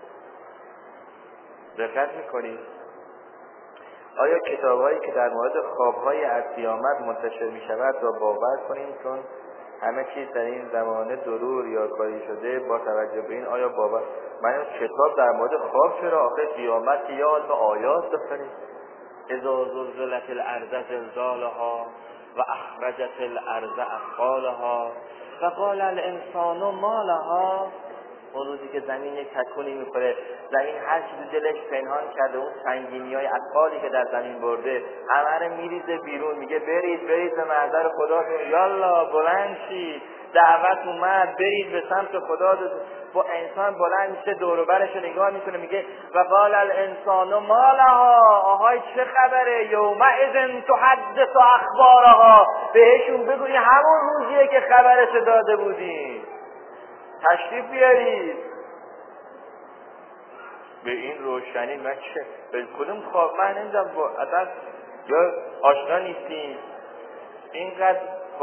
دقت میکنید؟ آیا کتابایی که در مورد خوابهای از قیامت منتشر میشود را باور کنیم چون همه چیز در این زمانه درور یا کاری شده؟ با توجه به این آیا باور من کتاب در مورد خواب چرا؟ آخه قیامت که یا علم آیات داریم. اذا زلزلت الارض زلزالها و اخرجت الارض اثقالها و قال الانسان ما لها. اون روزی که زمین یک تکونی میخوره، زمین هر چیزی دلش پنهان کرده، اون سنگینی‌های اثقالی که در زمین برده همه رو میریزه بیرون، میگه برید به محضر خداتون، یالا بلند شید، دعوت اومد، برید به سمت خدا. با انسان بلند میشه، دور و برش رو نگاه میکنه، میگه و قال الانسان ما لها، آهای چه خبره، یومئذ تحدث اخبارها، بهشون بگوی همون روزیه که خبرش داده بودیم، تشریف بیارید. به این روشنی من چه به کدوم خواب من نمیدونم، اصلا یا آشنا نیستیم، اینقدر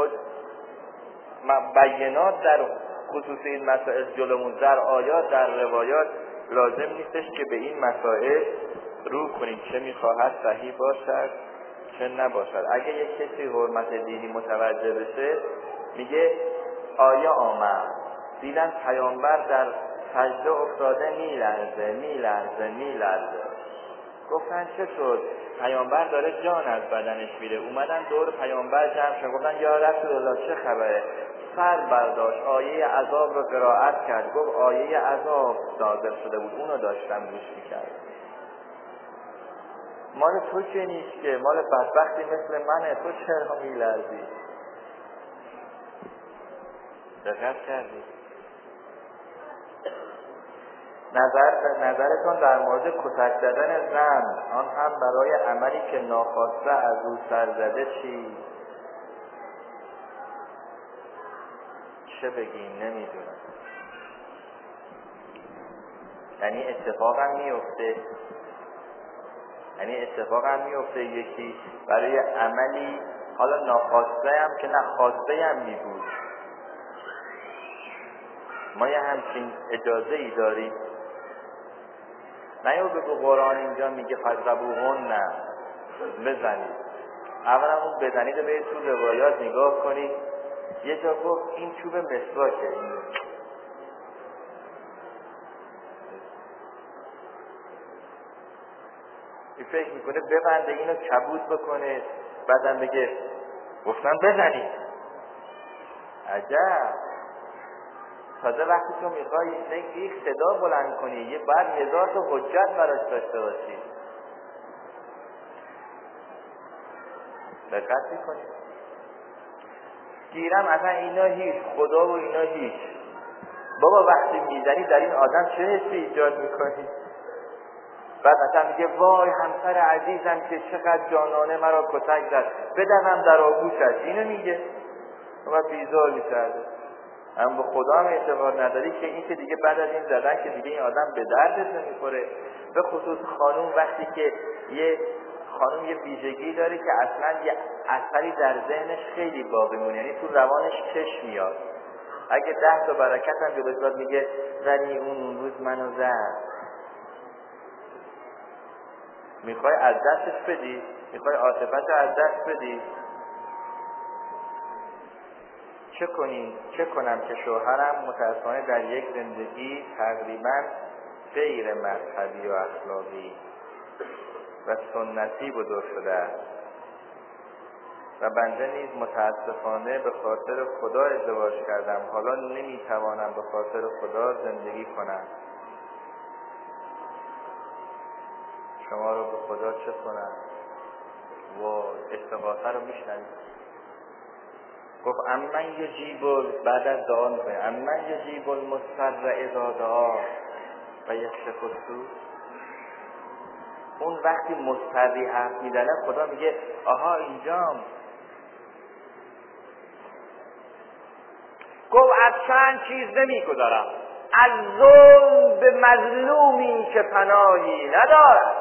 بیانات در خصوص این مسائل جلومون در آیات در روایات، لازم نیستش که به این مسائل رو کنیم، چه میخواهد صحیح باشد چه نباشد. اگه یک کسی حرمت دینی متوجه بشه، میگه آیه آمد، دیدن پیامبر در سجده افتاده، میلرزه. گفتن چطور؟ پیامبر داره جان از بدنش میره. اومدن دور پیامبر جمع شدن، گفتن یا رسول الله چه خبره؟ سر برداشت، آیه عذاب رو قرائت کرد، گفت آیه عذاب نازل شده بود، اونو داشتم گوش میکرد. مال تو که نیست که، مال بدبختی مثل منه، تو چرا میلرزی؟ دقت کردی؟ نظرتون در مورد کتک زدن زن، آن هم برای عملی که ناخواسته از او سر زده، چه بگیم؟ نمیدونم. یعنی اتفاقم میفته یکی برای عملی، حالا ناخواسته هم که نخواسته هم میبود، ما یه همچین اجازه ای داریم؟ نه یا بگو قرآن اینجا میگه فضربوهن، نه بزنید. اولا اون بزنید به تو روایات نگاه کنید، یه جا گفت این چوب مسواکه، این فکر میکنه ببنده اینو کبود بکنه، بعدم بگه گفتن بزنید. عجب. تازه وقتی تو میخوای یک صدا بلند کنی، یه بعد 1000 تا حجت براش داشته باشی. دقت میکنی؟ گیرم اصلا اینا هیچ، خدا و اینا هیچ. بابا وقتی میزنی در این آدم چه حسی ایجاد میکنی؟ بعد اصلا میگه وای همسر عزیزم که چقدر جانانه مرا کتک زد، بدهم در آغوشش، اینو میگه و بیزار میکرده. هم به خدا هم اعتقاد نداری که این که دیگه بعد از این زدن که دیگه این آدم به دردت نمیخوره. به خصوص خانوم، وقتی که یه خانوم یه ویژگی داره که اصلا یه اثری در ذهنش خیلی باقی مونه، یعنی تو روانش کش میاد. اگه 10 تا برکت هم به میگه ولی اون روز منو زد، میخوای از دستش بدی؟ میخوای عاطفت از دست بدی؟ چه کنم که شوهرم متأسفانه در یک زندگی تقریبا غیر مذهبی و اخلاقی و سنتی بزرگ شده است و بنده نیز متأسفانه به خاطر خدا ازدواج کردم، حالا نمیتوانم به خاطر خدا زندگی کنم. شما رو به خدا چه کنم؟ و استغاثه رو میشنوید. گفت امن یجیب، بعد از دعا میکنه امن یجیب المضطر اذا دعا و یکشف السوء. اون وقتی مضطری حرف میزنه خدا میگه آها اینجام. گفت از چند چیز نمیگذارم، از ظلم به مظلومی که پناهی ندارد.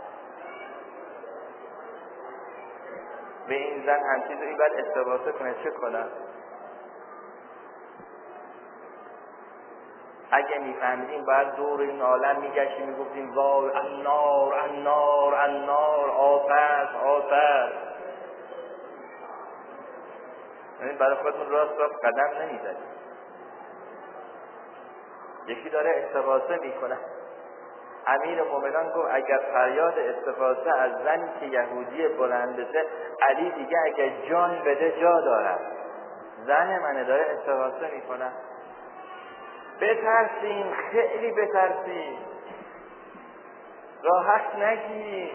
به این زن همچیز این باید استغاثه کنه، چه کنم؟ اگه میفهمیدیم باید دور این عالم میگشتیم میگفتیم وای النار النار النار، آتش آتش. یعنی برای خودمون راست قدم نمیزنیم. یکی داره استغاثه میکنه. امیر مومنان گفت اگر فریاد استغاثه از زنی که یهودی بلند بشه، علی دیگه اگر جان بده جا دارد. زن منه داره استغاثه میکنه. بترسیم، خیلی بترسیم، راحت نگیریم.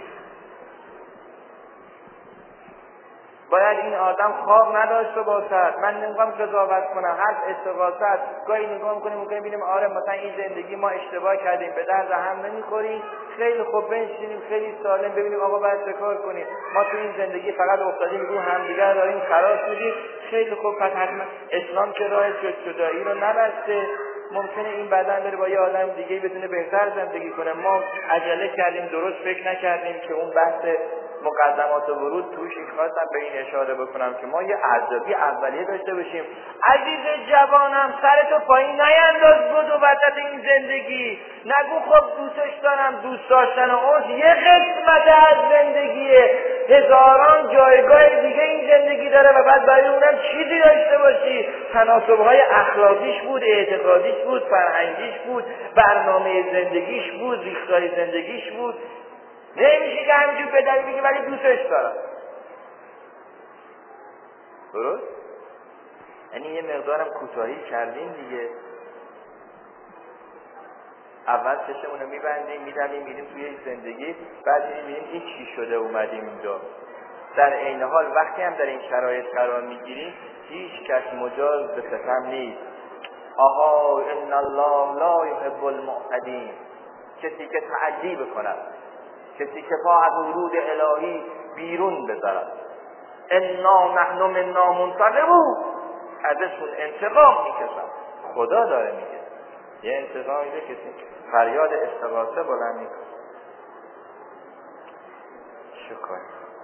باید این آدم خواب نداشته باشد. من نمیخوام قضاوت کنم، هر استغاثه است. گاهی نگاه میکنیم ممکنه ببینیم آره مثلا این زندگی ما اشتباه کردیم، به درد هم نمیخوریم، خیلی خوب بنشینیم خیلی سالم ببینیم آقا باید چه کار کنیم. ما تو این زندگی فقط افتادیم رو همدیگر داریم خلاص میدیم، خیلی خوب. پس حتما اسلام که راه جدایی رو نبسته. ممکنه این بدن بره با یه آدم دیگه بتونه بهتر زندگی کنه. ما عجله کردیم، درست فکر نکردیم که اون بحث مقدمات ورود توش. خواستم به این اشاره بکنم که ما یه ارزیابی اولیه داشته باشیم. عزیز جوانم سرتو پایین نینداز بود و وسط این زندگی. نگو خب دوستش دارم، دوست داشتن اون یه قسمت از زندگیه، هزاران جایگاه دیگه این زندگی داره و بعد برای اونم چیزی داشته باشی. تناسب‌های اخلاقیش بود، اعتقادیش بود، فرهنگیش بود، برنامه زندگیش بود، ریختار زندگیش بود. نمیشه که همینجور پدری بگی ولی دوستش دارم. درست؟ یعنی یه مقدارم کوتاهی کردیم دیگه. اول چشمونو میبندیم میدویم میریم توی زندگی، بعد میریم این چی شده اومدیم اینجا. در عین حال وقتی هم در این شرایط قرار میگیریم هیچ کس مجاز به ستم نیست. آها ان الله لا یحب المعتدین. کسی که تعدی بکند، کسی که با از ورود الهی بیرون بذارد. انا نحن منا منتقمون، ازشون انتقام میکشن. خدا داره میگه یه انتقام میده کسی فریاد استغاثه بلند میکنه. شکر.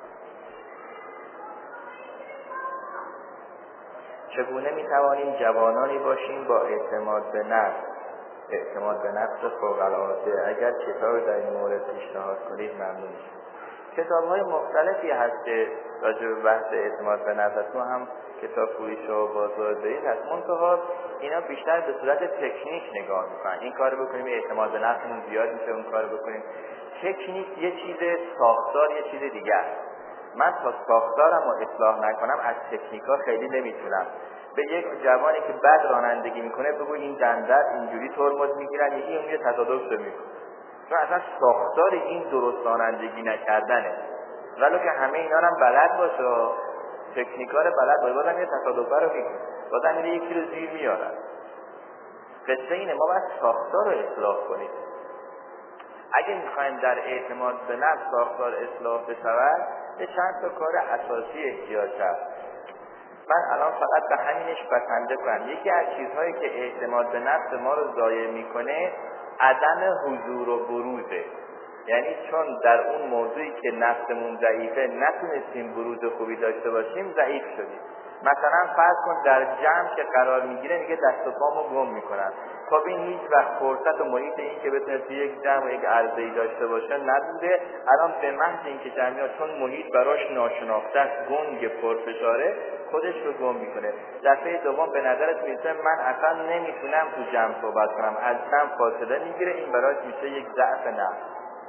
چگونه میتوانیم جوانانی باشیم با اعتماد به نفس؟ اعتماد به نفس فوق‌العاده. اگر کتابی در این مورد پیشنهاد کنید ممنون میشم. کتاب‌های مختلفی هست که راجع به بحث اعتماد به نفس، تو هم کتاب فروش و بازاردهی هست. منتها اینا بیشتر به صورت تکنیک نگاه میکنن. این کارو بکنیم اعتماد به نفسمون زیاد میشه، اون کارو بکنیم. تکنیک یه چیز، ساختار یه چیز دیگه است. من تا ساختارم رو اصلاح نکنم از تکنیکا خیلی نمیتونم. به یک جوانی که بد رانندگی میکنه بگو این دندت اینجوری ترمز میگیرن، یکی اون یه تصادف میکنه، چون اصلا ساختار این درست رانندگی نکردنه. ولو که همه اینا هم بلد باشه، تکنیکا رو بلد باشه، بازم یه تصادف رو میکنه، بازم میره یکی رو زیر میارن. قصه اینه ما باید ساختار رو اصلاح کنیم. اگه میخوایم در اعتماد به نفس ساختار اصلاح بشود، یه چند تا کار اساسی احتیاج هست. من الان فقط به همینش بسنده کنم. یکی از چیزهایی که اعتماد به نفس ما رو ضایع میکنه عدم حضور و بروزه. یعنی چون در اون موضوعی که نفسمون ضعیفه نتونستیم بروز خوبی داشته باشیم ضعیف شدیم. مثلا فرض کن در جمع که قرار میگیره میگه دست و پامو گم میکنن. خب این هیچ وقت فرصت و محیط این که بتونه توی یک جمع و یک عرضه‌ای داشته باشه نبوده. الان به محض اینکه جمعیت چون محیط براش ناشناخته است، گنگ پرفشاره، خودش رو گم میکنه. دفعه دوم به نظرت میرسه من اصلا نمیتونم تو جمع صحبت کنم، از جمع فاصله میگیره، این براش میشه یک ضعف نفس.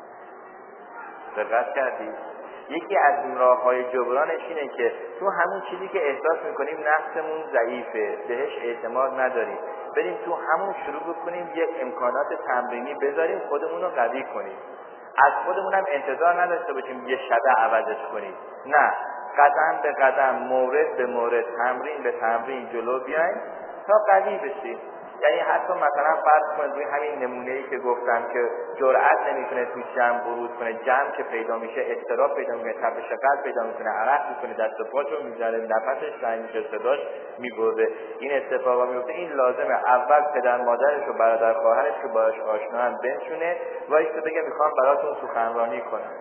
دقت کردید؟ یکی از راه‌های جبرانش اینه که تو همون چیزی که احساس میکنیم نفسمون ضعیفه، بهش اعتماد نداریم، بریم تو همون شروع بکنیم یک امکانات تمرینی بذاریم، خودمون رو قوی کنیم. از خودمون هم انتظار نداشته باشیم یه شبه عوضش کنیم. نه، قدم به قدم، مورد به مورد، تمرین به تمرین جلو بیایم تا قوی بشیم. یعنی حتی مثلا فرض کنید روی همین نمونه‌ای که گفتم که جرأت نمی‌کنه تو جمع بروز کنه، جمع که پیدا میشه اضطراب پیدا می‌کنه، تپش قلب پیدا می‌کنه، عرق می‌کنه، دست و پاشو می‌ذاره، نفسش تنگ میشه، صداش می‌بره. این اتفاقا میفته. این لازمه اول پدر مادرش و برادر خواهرش که باهاش آشنان بنشونه وایسه بگه می‌خوام براتون سخنرانی کنم.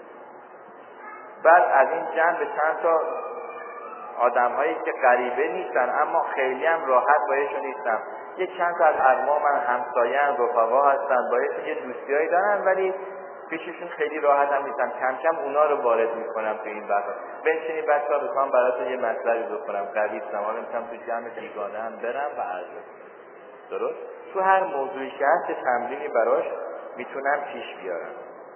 بعد از این جمع به چند تا آدم‌هایی که غریبه نیستن اما خیلی هم راحت باهاشون نیستم یک چند تا از ارمامن، همسایه‌ان، رفقا هستن، باید یه دوستیایی دارن ولی پیششون خیلی راحت هم نیستم. کم کم اونا رو وارد میکنم تو این بحث. بنشینید بچه‌ها بخوام براتون یه مطلبی بخورم، قوی حالا میتونم تو جمع بیگانه هم برم و عرض کنم. درست؟ تو هر موضوعی که هست تمرینی براش میتونم پیش بیارم.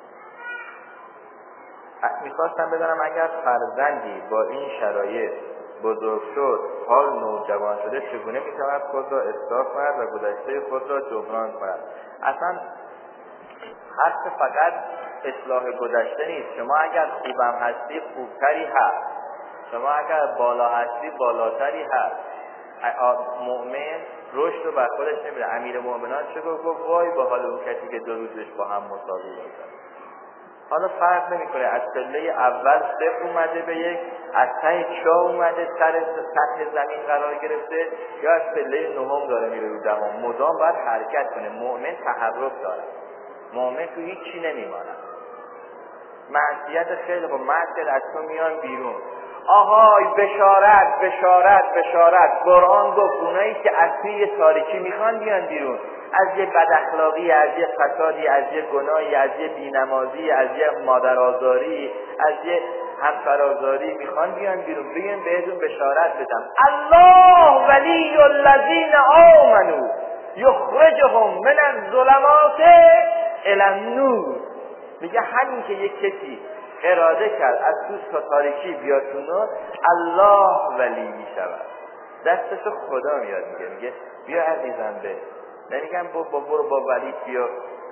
میخواستم بدونم اگر فرزندی با این شرایط بزرگ شد، حال نوجوان شده، چگونه میتواند خود را اصلاح کند و گذشته خود را جبران کند؟ اصلا حرف فقط اصلاح گذشته نیست. شما اگر خوبم هستی خوبتری هست، شما اگر بالا هستی بالاتری هست. مؤمن رشد رو بر خودش نمیره. امیر مؤمنان چه گفت؟ وای به حال اون کسی که 2 روزش با هم مساوی باشه. حالا فرق نمیکنه از پله اول 0 اومده به 1، از ته چاه اومده سر سطح زمین قرار گرفته، یا از پله 9 داره میره رو 10. مدام باید حرکت کنه. مؤمن تحرک داره. مؤمن تو هیچ چی نمیماند. معصیت خیلی با معصیت از تو میان بیرون. آهای بشارت بشارت بشارت. قرآن گفت اونایی که از توی تاریکی میخوان بیان بیرون، از یه بد اخلاقی، از یه فسادی، از یه گناهی، از یه بینمازی، از یه مادرآزاری، از یه همسرآزاری میخوان بیان بیرون. بگیم بهتون بشارت بدم، الله ولی الذین آمنوا یخرجهم من الظلمات الی النور. میگه همین که یک کسی اراده کرد از تو تاریکی بیاد تو نور، الله ولی میشود. دستش خدا میاد میگه بیا عزیزم به. نمیگم برو با ولی بیا،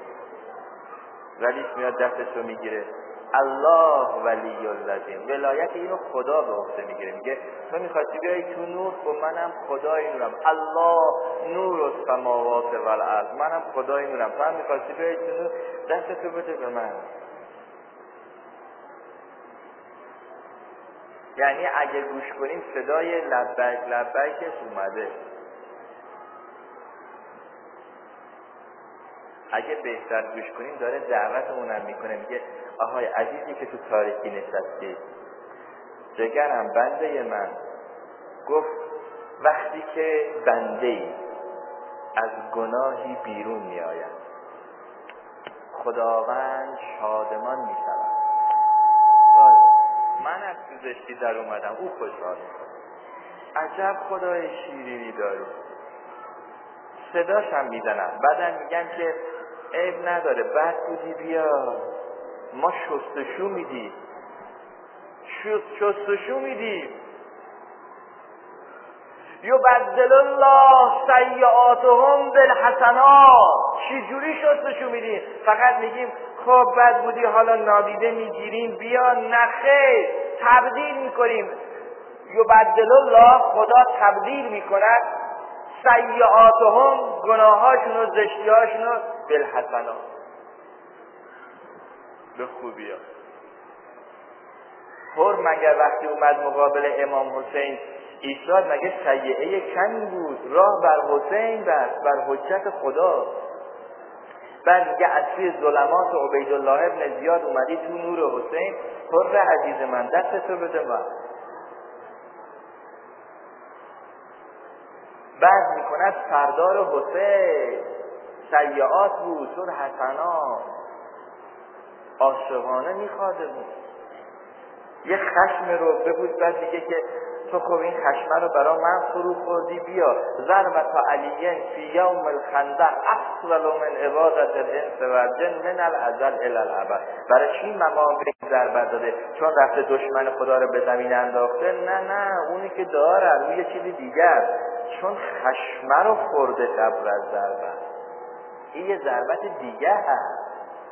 ولی میاد دستش رو میگیره. الله ولی الذین، ولایت اینو خدا به عهده میگیره. میگه تو میخواستی بیای تو نور، خب منم خدای نورم. الله نور السماوات والارض، منم خدای نورم. تو هم میخواستی بیای تو نور، دستتو بده به من. یعنی اگه گوش کنیم صدای لبیک لبیکش اومده. اگه بهتر گوش کنیم داره دعوتمونم میکنه. میگه آهای عزیزی که تو تاریکی نشستی، جگرم بنده من، گفت وقتی که بنده‌ای از گناهی بیرون میآید خداوند شادمان میشود. من از تو زشتی در اومدم، او خوشحال میشه. عجب خدای شیرینی داری. صداش هم میزنم، بعدم میگن که عیب نداره، بد بودی بیا، ما شستشو میدیم، شستشو میدیم. یبدل الله سیئاتهم بالحسنات. چجوری شستشو میدیم؟ فقط میگیم خب بد بودی حالا نادیده میگیریم بیا؟ نخیر، تبدیل میکنیم. یبدل الله، خدا تبدیل میکند سیئاتهم، گناهاشون و زشتیاشون رو، بالحسنات، به خوبی ها. هر مگر وقتی اومد مقابل امام حسین ایستاد، مگه سیئه کمی بود؟ راه بر حسین بست، بر حجت خدا. بعد میگه از توی ظلمات عبیدالله ابن زیاد اومدی تو نور حسین. هر عزیز من دستتو بده من. بعد میکند سردار حسین، سیئات بود شد حسنات، عاشقانه میخواده بود. یه خشم رو ببود، بعد میگه که تو خب این خشم رو برای من فرو خوردی، بیا ضربت علیین فی یوم الخندق افضل من عبادت الانس و الجن من الازل الی الابد. برای چی مقام به ضربت داده؟ چون رفته دشمن خدا رو به زمین انداخته؟ نه اونی که داره اون یه چیزی دیگر، چون خشم رو خورده قبل از ضربت. این یه ضربت دیگه هست.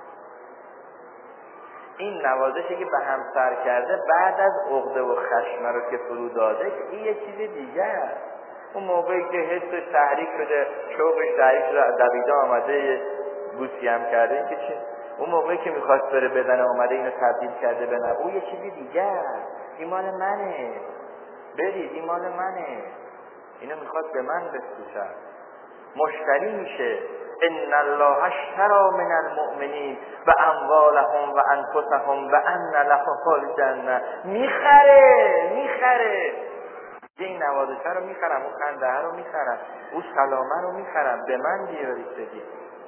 این نوازشی که به هم سر کرده بعد از عقده و خشم رو که فرو داده، این یه چیز دیگه است. اون موقعی که حسش تحریک شده، شوقش تحریک شده، دویده آمده بوسی هم کرده، این که چی؟ اون موقعی که میخواست بره بدنه آمده اینو تبدیل کرده به نه، اون یه چیزی دیگه است. این مال منه، برید این مال منه، اینو میخواد به من بفروشن، مشتری میشه. ان الله اشتری من المؤمنین و اموالهم و انفسهم و ان لهم الجنه. میخره. این نوازشه رو میخرم، اون خنده رو میخرم، اون سلامه رو میخرم، به من بیارید بدید.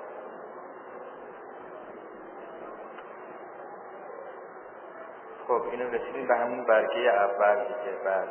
خب اینو رسیدیم به همون برگه اول دیگه. بعد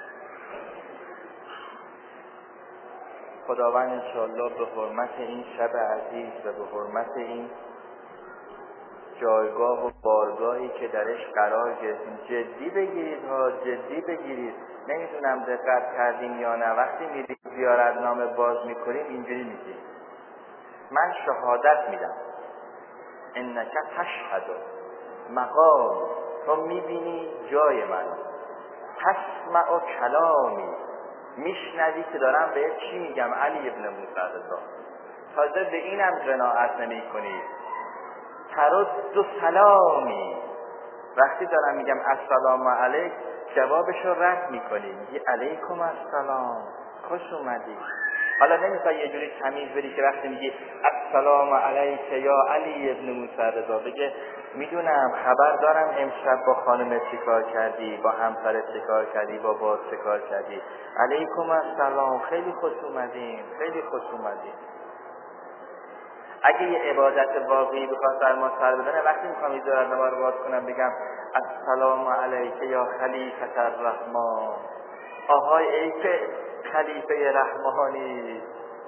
خداوند انشاءالله به حرمت این شب عزیز و به حرمت این جایگاه و بارگاهی که درش قرار گرفتیم جدی بگیرید ها، جدی بگیرید. نمیدونم دقت کردیم یا نه، وقتی میرید زیارتنامه باز میکنیم اینجوری میگیم من شهادت میدم، انک تشهد مقام، تو میبینی جای منو، تسمع کلامی، میشنوی که دارم به چی میگم. علی ابن موسی رضا تازه به اینم قناعت نمی کنی، ترد سلامی، وقتی دارم میگم السلام علیک جوابشو رد میکنی، میگی علیکم السلام، خوش اومدی. حالا نمیخوای یه جوری تمیز بری که وقتی میگی السلام علیک یا علی ابن موسی رضا بگه میدونم خبر دارم امشب با خانم چیکار کردی، با همسرت چیکار کردی، با باز چیکار کردی، علیکم السلام، خیلی خوش اومدین، خیلی خوش اومدین. اگه یه عبادت واقعی بخواد در ما سر بدنه، وقتی میخوام این زیارتنامه رو باز کنم بگم السلام علیک یا خلیفة الرحمن، آهای ای که خلیفه رحمانی،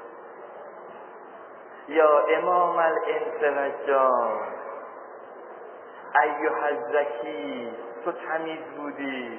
یا امام الانس و جان، ایها الزکی، تو تمیز بودی.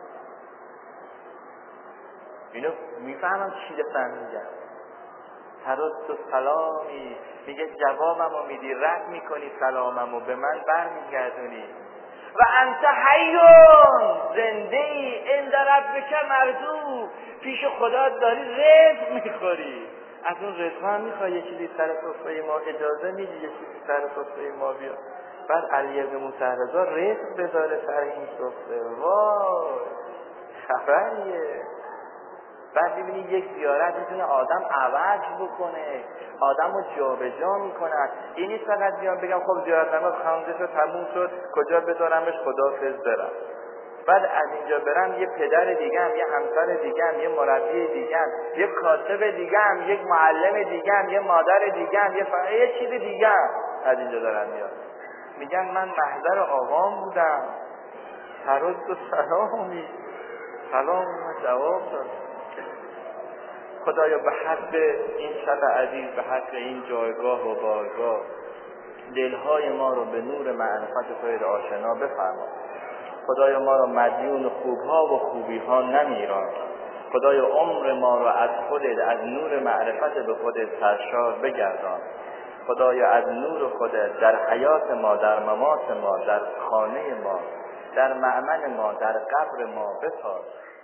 اینو میفهمم چی دارم میگم. ترد سلامی، میگه جوابمو میدی، رد میکنی سلاممو، به من برمیگردونی. و انت حیون، زنده ای، عند ربک مرزوق، پیش خدا داری رزق میخوری. از اون رزق هم میخوای یه چیزی سر سفره ما، اجازه میدی یه چیزی سر سفره ما بیاد. بعد علی بن موسی رضا رزق بذاره سر این سفره، وای خبریه. بعد ببینید یک زیارت میتونه آدم عوض بکنه، آدم رو جا به جا میکنه. این نیست فقط بیان بگم خب زیارتنامه خوانده شد تموم شد کجا بذارمش، خداحافظ برم. بعد از اینجا برم یه پدر دیگم، یه همسر دیگم، یه مربی دیگم، یه کاتب دیگم، یک معلم دیگم، یه مادر دیگم، یه چیز دیگم از اینجا دارم میاد. میگن من محضر آقام بودم، ترد و سلامی، سلام جواب داد. خدایا به حق این شب عزیز، به حق این جایگاه و بارگاه، دلهای ما رو به نور معرفت توی آشنا بفرما. خدایا ما رو مدیون خوبها و خوبیها نمیران. خدایا عمر ما رو از خودت، از نور معرفت به خودت سرشار بگردان. خدایا از نور خودت در حیات ما، در ممات ما، در خانه ما، در مأمن ما، در قبر ما بساز.